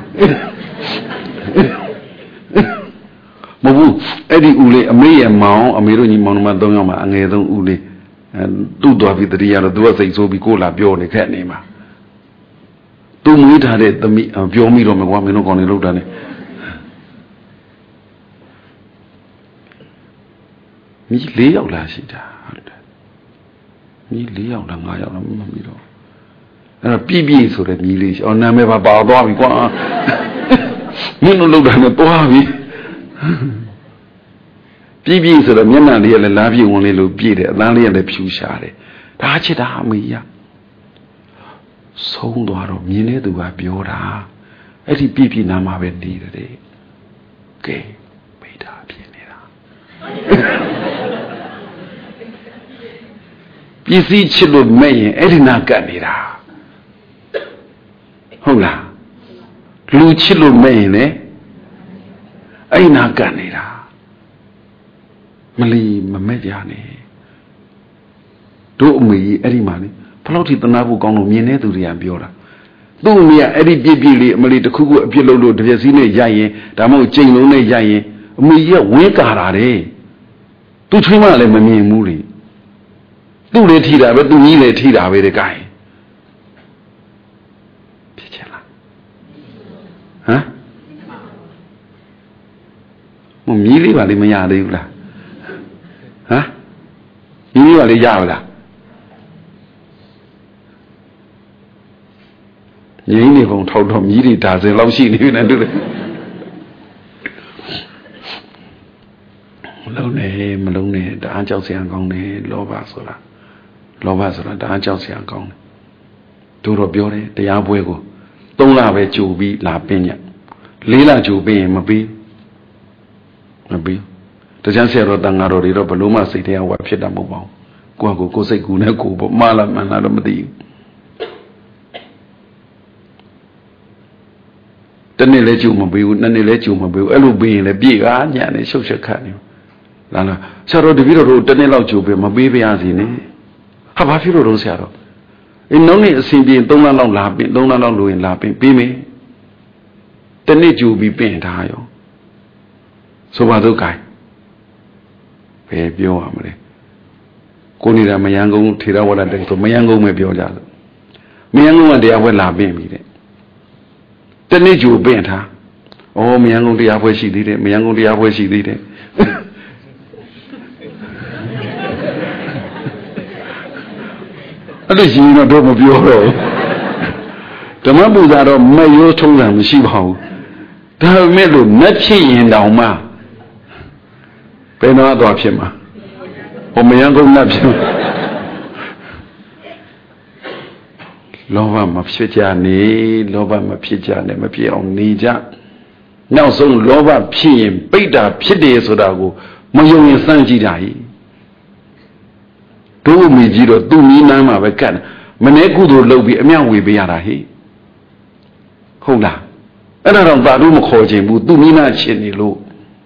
မဟုတ်ဘူးအဲ့ဒီဦးလေးအမေရဲ့မောင်အမေတို့ညီမောင်နှမ3ယောက်မှအငယ်ဆုံးဦးလေးသူ့သွားပြီးတတိယတော့သူကစိတ်ဆိုးပြီးကိုလာပြောနေခဲ့နေမှာသူမွေးထားတဲ့သမီးပြောမိတော့မကွာမင်းတို့ကောင်းနေလို့တာနဲ့မိ4ယောက်လားရှိတာဟုတ်တယ်မိ4ယောက်လား5ယောက်လားမမီတော့အဲ့တော့ပြည့်ဆိုတဲ့မိလေးနာမည်ပါသွားပြီကွာမင်းတို့လောက်တာနဲ့သွားပြီပြည့်ဆိုတော့မျက်နှာလေးကလည်းလားပြည့်ဝင်လေးလို့ပြည့်တယ်အသားလေးကလည်းဖြူရှားတယ်ဒါချစ်တာအမေရဆုံးသွားတော့မြင်တဲ့သူကပြောတာအဲ့ဒီပြည့်နာမှာပဲနေတယ်ကဲမိတာဖြစ်နေတာပစ္စည်းချစ်လို့မဲ့ရင်အဲ့ဒီနာကပ်နေတာဟုတ်လားလူချစ်လို့မဲ့ရင်လေအဲ့နာကပ်နေတာမလီမမဲ့ကြနဲ့တို့အမေကြီးအဲ့ဒီမှာလေဘလောက်ထိတနာဖို့ကောင်းလို့မြင်တဲ့သူတွေကပြောတာသူ့အမေကအဲ့ဒီပြည့်လေးအမလီတစ်ခုခုအပြစ်လုပ်လို့တပြက်စီးနဲ့ရိုက်ရင်ဒါမှမဟုတ်ချိန်လုံးနဲ့ရိုက်ရင်အမေကြီးကဝင်းကာတာတဲ့သူချွေးမလည်းမမြင်ဘူးလေသူ့လည်းထိတာပဲသူကြီးလည်းထိတာပဲတဲ့ကိုင်ဖြစ်ချင်လားဟမ်မမြည်လေးပါလေမရသေးဘူးလားဟမ်မြည်လေးပါလေရပါလားငိမ့်နေပုံထောက်တော့မြည်တွေဒါစင်လောက်ရှိနေပြီနဲ့တူတယ်မလုံးနဲ့တအားကြောက်စရာကောင်းတယ်လောဘဆိုတာတအားကြောက်စရာကောင်းတယ်တို့တော့ပြောတယ်တရားပွဲကို3လပဲကြိုပြီးလာပင်းည4လကြိုပြီးရင်မပြီးတခြားဆရာတော်တန်ဃာတော်တွေတော့ဘလို့မှစိတ်တရားဝါဖြစ်တာမဟုတ်ပါဘူးကိုယ့်စိတ်ကူနဲ့ကိုယ်ပေါ့မှားလားမှန်လားတော့မသိဘူးတနေ့လဲကြိုမပြီးဘူး2နေ့လဲကြိုမပြီးဘူးအဲ့လိုပြီးရင်လည်းပြေကညံ့နေရှုပ်ရှက်ခတ်နေလားဆရာတော်တပည့်တော်တို့1နေ့လောက်ကြိုပြီးမပေးပါရစေနဲ့ဟာဘာဖြစ်လို့တော့ဆရာတော်နောက်နေ့အစဉ်ပြေ3လလောက်လာပင်3လလောက်လိုရင်လာပင်ပြီးမယ်တနေ့ကြိုပြီးပြင်ထားရောဆိုပါတော့ gain ပဲပြောရမလဲကိုနေတာမယန်းကုန်းထေရဝါဒတက်ဆိုမယန်းကုန်းပဲပြောကြလို့မယန်းကုန်းကတရားပွဲလာပင်ပြီတဲ့တနေ့ကြိုပင်ထားဩမယန်းကုန်းတရားပွဲရှိသေးတယ်မယန်းကုန်းတရားပွဲရှိသေးတယ်အဲ့လိုရှင်တော့မပြောတော့ဓမ္မပူဇာတော့မရိုးထုံးတာမရှိပါဘူးဒါပေမဲ့လို့မဖြစ်ရင်တောင်မှဘယ်တော့သွားဖြစ်မှာဟိုမယံကုန်နဲ့ဖြစ်လောဘမဖြစ်ကြနဲ့လောဘမဖြစ်ကြနဲ့မဖြစ်အောင်နေကြနောက်ဆုံးလောဘဖြစ်ရင်ပိဋ္ဌာဖြစ်တယ်ဆိုတာကိုမယုံရင်စမ်းကြည့်တာဟိတို့မိကြီးတော့သူ့နီးနားမှာပဲကတ်မနေ့ကုသိုလ်လုပ်ပြီးအမြောက်ဝေပေးရတာဟိဟုတ်လားအဲ့ဒါတော့သာတို့မခေါ်ခြင်းဘူးသူ့နီးနားချင်းနေလို့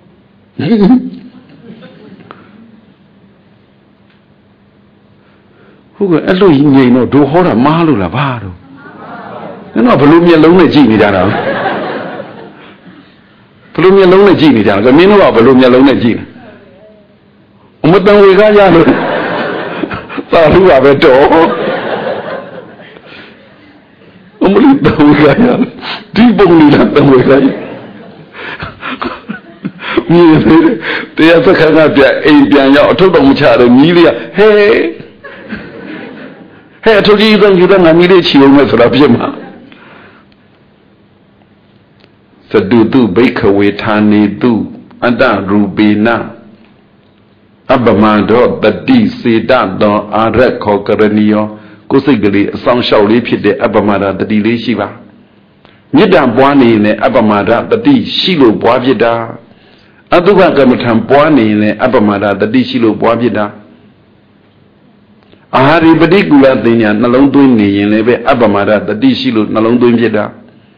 ဟုတ်ကဲ့အဲ့လိုငြိမ်တော့ဒိုဟောတာမားလို့လားဘာတော့နော်ဘလို့မျက်လုံးနဲ့ကြည့်နေကြတာဘလို့မျက်လုံးနဲ့ကြည့်နေကြတာမင်းတို့ကဘလို့မျက်လုံးနဲ့ကြည့်အမတန်ဝေကရလို့သာလူကပဲတော့အမလို့တန်ဝေကရဒီပုံလေးလားတန်ဝေကရမြေတရားစခန်းကပြအိမ်ပြန်ရောက်အထုပ်တော်မချတယ်မြည်လေးဟဲ့အထုပ်ကြီးသုံးကြီးတော့ငါမြည်လေးချီအောင်မယ်ဆိုတာဖြစ်မှာသတုတုဘိခဝေဌာနေတုအတ္တရူပေနအပမန္တောတတိစေတသောအာရခောကရဏီယောကိုယ်စိတ်ကလေးအဆောင်လျှောက်လေးဖြစ်တဲ့အပမန္တတတိလေးရှိပါမေတ္တာပွားနေရင်အပမန္တတတိရှိလို့ပွားဖြစ်တာအတုခကမ္မထံပွားနေရင်အပမန္တတတိရှိလို့ပွားဖြစ်တာအာဟာရိပတိကူလသိညာနှလုံးသွင်းနေရင်လည်းပဲအပမန္တတတိရှိလို့နှလုံးသွင်းဖြစ်တာ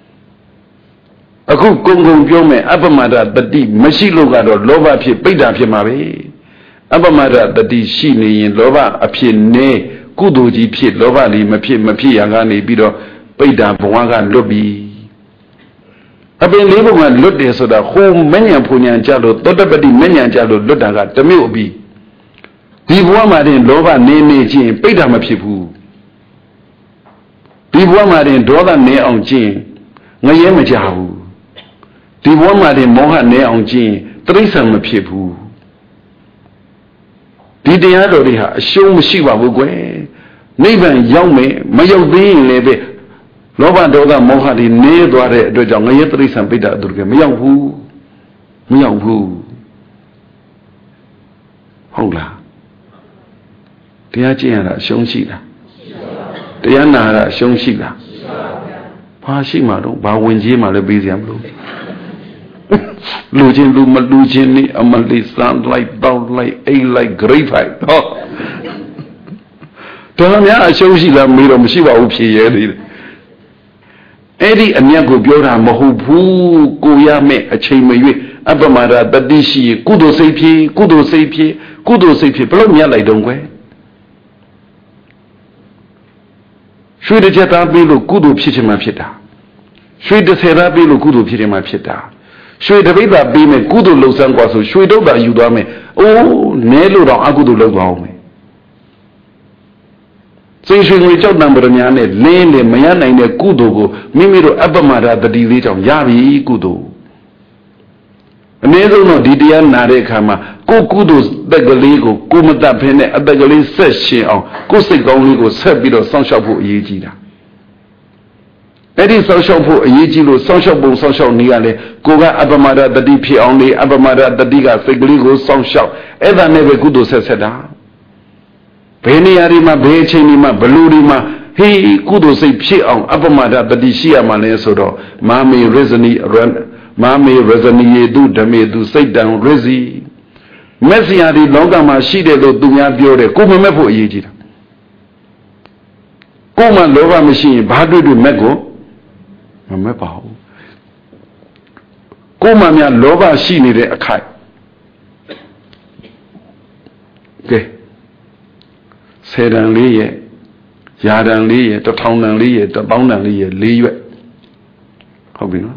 အခုကုံကုံပြောမယ်အပမန္တတတိမရှိလို့ကတော့လောဘဖြစ်ပိဋ္ဌာဖြစ်မှာပဲအပမန္တတတိရှိနေရင်လောဘအဖြစ်နဲ့ကုသိုလ်ကြီးဖြစ်လောဘလေးမဖြစ်ရကနေပြီးတော့ပိဋ္ဌာဘဝကလွတ်ပြီအပင်လေးဘုံကလွတ်တယ်ဆိုတာဟိုမဉ္ဇဉ်ဖူဉ္ဇဉ်ကြလို့သောတပတိမဉ္ဇဉ်ကြလို့လွတ်တာကတမျိုးအပြီးဒီဘဝမှာတင်လောဘနေချင်းပိဋ္ဌာမဖြစ်ဘူးဒီဘဝမှာတင်ဒေါသနေအောင်ချင်းငရဲမကြဘူးဒီဘဝမှာတင်မောဟနေအောင်ချင်းတိရစ္ဆာန်မဖြစ်ဘူးဒီတရားတော်တွေဟာအရှုံးမရှိပါဘူးကွယ်နိဗ္ဗာန်ရောက်မယ်မရောက်သေးရင်လည်းပဲလောဘဒေါသမောဟတွေနေသွားတဲ့အတွက်ကြောင့်ငရဲတိရစ္ဆာန်ပိဋ္ဌာအတူတူမရောက်ဘူးဟုတ်လားတရားကျင့်ရတာအရှုံးရှိလားတရားနာရတာအရှုံးရှိလားဘာရှိမှာတော့ဘာဝင်ကြီးမှလည်းပြီးစရာမလိုလူချင်းလူမလူချင်းนี่အမလေးစမ်းလိုက်တောက်လိုက်အိတ်လိုက် great fight ဟောတော်များအရှုံးရှိလားမေးတော့မရှိပါဘူးဖြေရဲသေးတယ်အဲ့ဒီအမြတ်ကိုပြောတာမဟုတ်ဘူးကိုရမဲ့အချိန်မရွေးအပမန္တတတိရှိကုသိုလ်စိတ်ဖြစ်ဘယ်လို့မြတ်လိုက်တော့ကွယ်ရွှေတစ်ချက်သားပြီးလို့ကုသိုလ်ဖြစ်ချင်မှဖြစ်တာရွှေ30သားပြီးလို့ကုသိုလ်ဖြစ်ချင်မှဖြစ်တာရွှေတပိဿာပြီးမယ်ကုသိုလ်လှုပ်ဆန်းกว่าဆိုရွှေတုတ်တာယူသွားမယ်အိုးနဲလို့တော့အကုသိုလ်လုပ်သွားအောင်မယ်စိတ်ရွှေငွေကြောက်တံပရညာနဲ့လင်းလေမရနိုင်တဲ့ကုသိုလ်ကိုမိမိတို့အပ္ပမဒတတိလေးကြောင့်ရပြီကုသိုလ်အနည်းဆုံးတော့ဒီတရားနာတဲ့အခါမှာကိုကုသိုလ်တက်ကလေးကိုကိုမတတ်ဖဲနဲ့အတက်ကလေးဆက်ရှင်အောင်ကိုစိတ်ကောင်းလေးကိုဆက်ပြီးတော့စောင့်ရှောက်ဖို့အရေးကြီးတာအဲ့ဒီစောင့်ရှောက်ဖို့အရေးကြီးလို့စောင့်ရှောက်ပုံစောင့်ရှောက်နေရလေကိုကအပ္ပမဒတတိဖြစ်အောင်လေအပ္ပမဒတတိကစိတ်ကလေးကိုစောင့်ရှောက်အဲ့ဒါနဲ့ပဲကုသိုလ်ဆက်တာဘယ်နေရာဒီမှာဘယ်အချိန်ဒီမှာဘလူဒီမှာဟေးကုသိုလ်စိတ်ဖြစ်အောင်အပ္ပမဒတတိရှိရမှလဲဆိုတော့မာမေရဇနီယေတုဓမေတုစိတ်တံရဇီမက်ဆီယာဒီလောကမှာရှိတယ်လို့သူများပြောတယ်ကိုမမက်ဖို့အရေးကြီးတာကိုမှလောဘမရှိရင်ဘာတွေ့မက်ကိုမမက်ပါဘူးကိုမှများလောဘရှိနေတဲ့အခိုက်ကဲ10တန်လေးရဲ့ရာတန်လေးရဲ့1000တန်လေးရဲ့1000တန်လေးရဲ့4ရွက်ဟုတ်ပြီနော်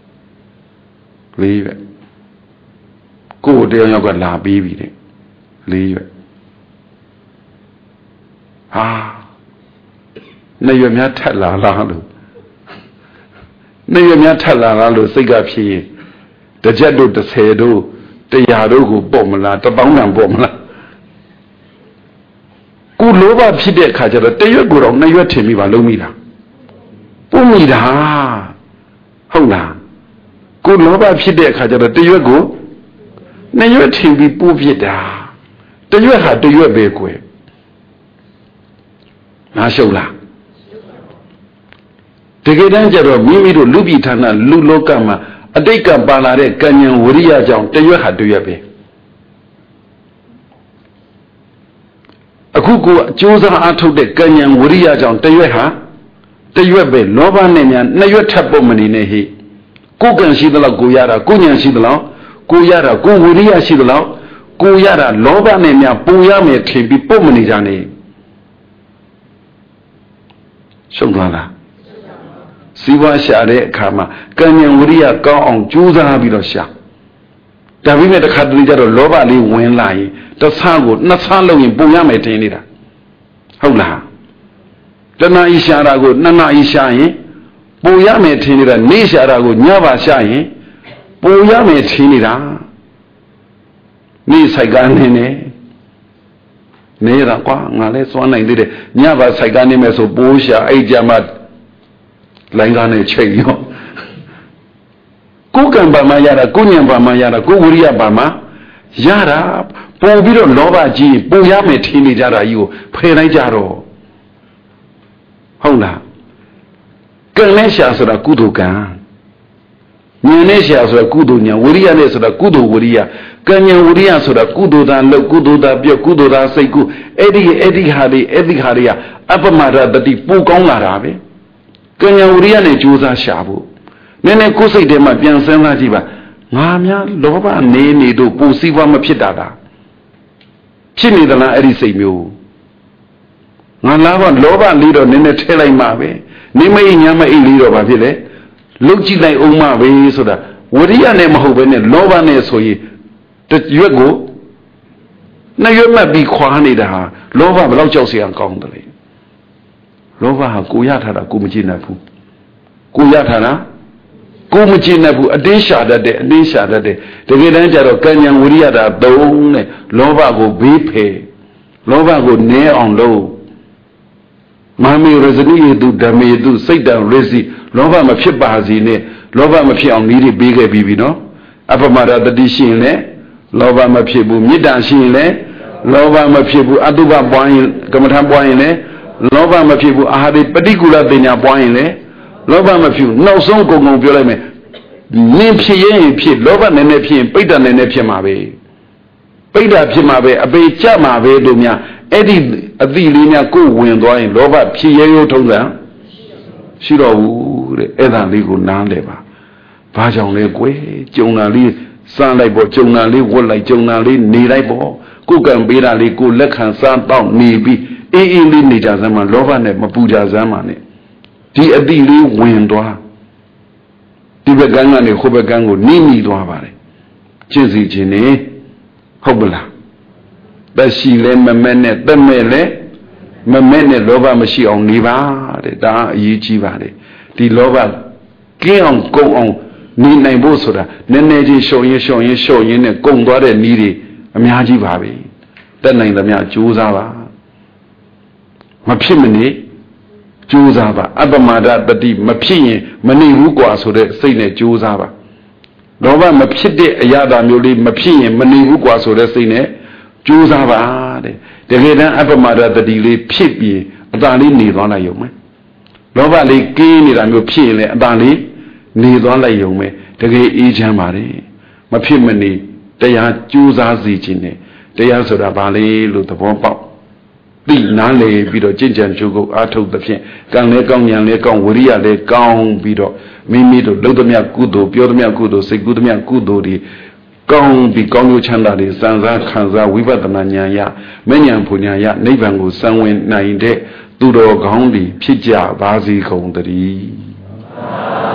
4ရွက်ကိုယ်တရားရောက်ကလာပြီးပြီတဲ့4ရွက်ဟာ2ရွက်များထက်လာလားလို့2ရွက်များထက်လာလားလို့စိတ်ကဖြစ်ရင်တစ်ချက်တို့30တို့100တို့ကိုပေါ့မလား1000တန်ပေါ့မလားကိုလောဘဖြစ်တဲ့အခါကျတော့တရွက်ကိုတော့နှစ်ရွက်ထင်ပြီးပါလုံးမိတာပို့မိတာဟုတ်လားကိုလောဘဖြစ်တဲ့အခါကျတော့တရွက်ကိုနှစ်ရွက်ထင်ပြီးပို့ဖြစ်တာတရွက်ဟာတရွက်ပဲကွယ်ငါရှုပ်လားတကယ်တမ်းကျတော့မိမိတို့လူပြည်ဌာနလူလောကမှာအတိတ်ကပါလာတဲ့ကံဉဏ်ဝရိယကြောင့်တရွက်ဟာတရွက်ပဲအခုကိုအကျိုးစားအားထုတ်တဲ့ကံဉဏ်ဝရိယကြောင့်တရွက်ဟာတရွက်ပဲလောဘနဲ့ညာနှစ်ရွက်ထပ်ပုတ်မနေနဲ့ဟိကိုယ်ကံရှိသလောက်ကိုရတာကိုဉဏ်ရှိသလောက်ကိုရတာကိုဝရိယရှိသလောက်ကိုရတာလောဘနဲ့ညာပူရမယ်ထင်ပြီးပုတ်မနေကြနဲ့ရှုံးသွားလားစီးပွားရှာတဲ့အခါမှာကံဉဏ်ဝရိယကောင်းအောင်ကြိုးစားပြီးတော့ရှာဒါပေမဲ့တစ်ခါတလေကျတော့လောဘလေးဝင်လာရင်တစ်ဆန်းကိုနှစ်ဆန်းလုံးရင်ပုံရမယ်ထင်နေတာဟုတ်လားတဏှာဤရှာတာကိုနှစ်နာဤရှာရင်ပုံရမယ်ထင်နေတာနေရှာတာကိုညပါရှာရင်ပုံရမယ်ထင်နေတာနေဆိုင်ကနေနေတာကွာငါလဲစွမ်းနိုင်သေးတယ်ညပါဆိုင်ကနေမယ်ဆိုပိုးရှာအဲ့ကြမှာလိုင်းကားနဲ့ချိန်ရောကိုယ်ကံပါမှရတာကိုဉဏ်ပါမှရတာကိုဝိရိယပါမှရတာပုံပြီးတော့လောဘကြီးပုံရမယ်ထင်နေကြတာကြီးကိုဖယ်လိုက်ကြတော့ဟုတ်လားကံနဲ့ရှာဆိုတာကုသိုလ်ကံဉာဏ်နဲ့ရှာဆိုတာကုသိုလ်ဉာဏ်ဝိရိယနဲ့ဆိုတာကုသိုလ်ဝိရိယကံဉာဏ်ဝိရိယဆိုတာကုသိုလ်သာလုပ်ကုသိုလ်သာပြောကုသိုလ်သာစိတ်ကုအဲ့ဒီဟာတွေကအပမဒတတိပူကောင်းလာတာပဲကံဉာဏ်ဝိရိယနဲ့ကြိုးစားရှာဖို့နည်းနည်းကိုယ်စိတ်ထဲမှာပြန်စဉ်းစားကြည့်ပါငါများလောဘနေတို့ပူစည်းပွားမဖြစ်တာဖြစ်နေသလားအဲ့ဒီစိတ်မျိုးငါလောဘလေးတော့နည်းနည်းထဲလိုက်မှပဲနေမအိညာမအိလေးတော့ဘာဖြစ်လဲလုတ်ကြည့်လိုက်အောင်မှပဲဆိုတာဝိရိယနဲ့မဟုတ်ဘဲနဲ့လောဘနဲ့ဆိုရင်တရွက်ကိုနှစ်ရွက်မှတ်ပြီးခွာနေတာဟာလောဘဘယ်လောက်ကြောက်စရာကောင်းတယ်လေလောဘဟာကိုရထားတာကိုမကြည့်နိုင်ဘူးကိုရထားတာကိုမကြည့်နိုင်ဘူးအတင်းရှာတတ်တယ်တကယ်တမ်းကျတော့ကံဉဏ်ဝိရိယတာသုံးနဲ့လောဘကိုဘေးဖယ်လောဘကိုနည်းအောင်လုပ်မာမေရဇနိယေတုဓမ္မေတုစိတ်တံရစီလောဘမဖြစ်ပါစေနဲ့လောဘမဖြစ်အောင်နည်းတွေပေးခဲ့ပြီးပြီနော်အပမဒတတိရှိရင်လည်းလောဘမဖြစ်ဘူးမေတ္တာရှိရင်လည်းလောဘမဖြစ်ဘူးအတုပပွားရင်ကမ္မထပွားရင်လည်းလောဘမဖြစ်ဘူးအာဟာရိပฏิကူလပညာပွားရင်လည်းလောဘမဖြစ်ဘူးနောက်ဆုံးကုန်ပြောလိုက်မယ်နင်းဖြစ်ရင်ဖြစ်လောဘနည်းနည်းဖြစ်ရင်ပိဋ္ဌာနည်းနည်းဖြစ်မှာပဲပိဋ္ဌာဖြစ်မှာပဲအပေကြမှာပဲတို့များအဲ့ဒီအတိလေးများကိုဝင်သွားရင်လောဘဖြစ်ရဲရိုးထုံးစံရှိတော့ဘူးတဲ့အဲ့ဒါလေးကိုနားလဲပါဘာကြောင့်လဲကွယ်ကြုံတာလေးစမ်းလိုက်ပေါ့ကြုံတာလေးဝတ်လိုက်ကြုံတာလေးနေလိုက်ပေါ့ကိုယ်ကံပေးတာလေးကိုလက်ခံစားတော့နေပြီးအေးအေးလေးနေကြစမ်းမှာလောဘနဲ့မပူကြစမ်းမှာနဲ့ဒီအတိလေးဝင်သွားဒီဘက်ကန်းကနေဟိုဘက်ကန်းကိုနီးနီးသွားပါတယ်ကျင့်စီခြင်းနေဟုတ်ပလားသက်ရှိလဲမမဲ့နဲ့သက်မဲ့လဲမမဲ့နဲ့လောဘမရှိအောင်နေပါတဲ့ဒါအရေးကြီးပါတယ်ဒီလောဘကင်းအောင်ကုန်အောင်နေနိုင်ဖို့ဆိုတာနည်းနည်းချင်းရှော့ရင်နဲ့ကုန်သွားတဲ့နည်းတွေအများကြီးပါပဲတက်နိုင်သမျှကြိုးစားပါမဖြစ်မနေကြိုးစားပါအပမဒတတိမဖြစ်ရင်မနေဘူးกว่าဆိုတဲ့စိတ်နဲ့ကြိုးစားပါလောဘမဖြစ်တဲ့အရာသာမျိုးလေးမဖြစ်ရင်မနေဘူးกว่าဆိုတဲ့စိတ်နဲ့ကြိုးစားပါတဲ့တကယ်တမ်းအပမဒတတိလေးဖြစ်ပြီးအသာလေးနေသွားလိုက်ရုံပဲလောဘလေးကင်းနေတာမျိုးဖြစ်ရင်လည်းအသာလေးနေသွားလိုက်ရုံပဲတကယ်အေးချမ်းပါတယ်မဖြစ်မနေတရားကြိုးစားစီခြင်းနဲ့တရားဆိုတာဘာလဲလို့သဘောပေါက်သိနားလေပြီးတော့ကြင်ကြံကြိုးကိုအားထုတ်သဖြင့်ကံလဲကောင်းဉာဏ်လဲကောင်းဝိရိယလဲကောင်းပြီးတော့မိမိတို့လုပ်သမျှကုသိုလ်ပြောသမျှကုသိုလ်စိတ်ကူးသမျှကုသိုလ်တွေကောင်းပြီးကောင်းကျိုးချမ်းသာတွေစံစားခံစားဝိပဿနာဉာဏ်ရမဉဏ်ပူဉာဏ်ရနိဗ္ဗာန်ကိုစံဝင်နိုင်တဲ့သူတော်ကောင်းတွေဖြစ်ကြပါစေကုန်သတည်း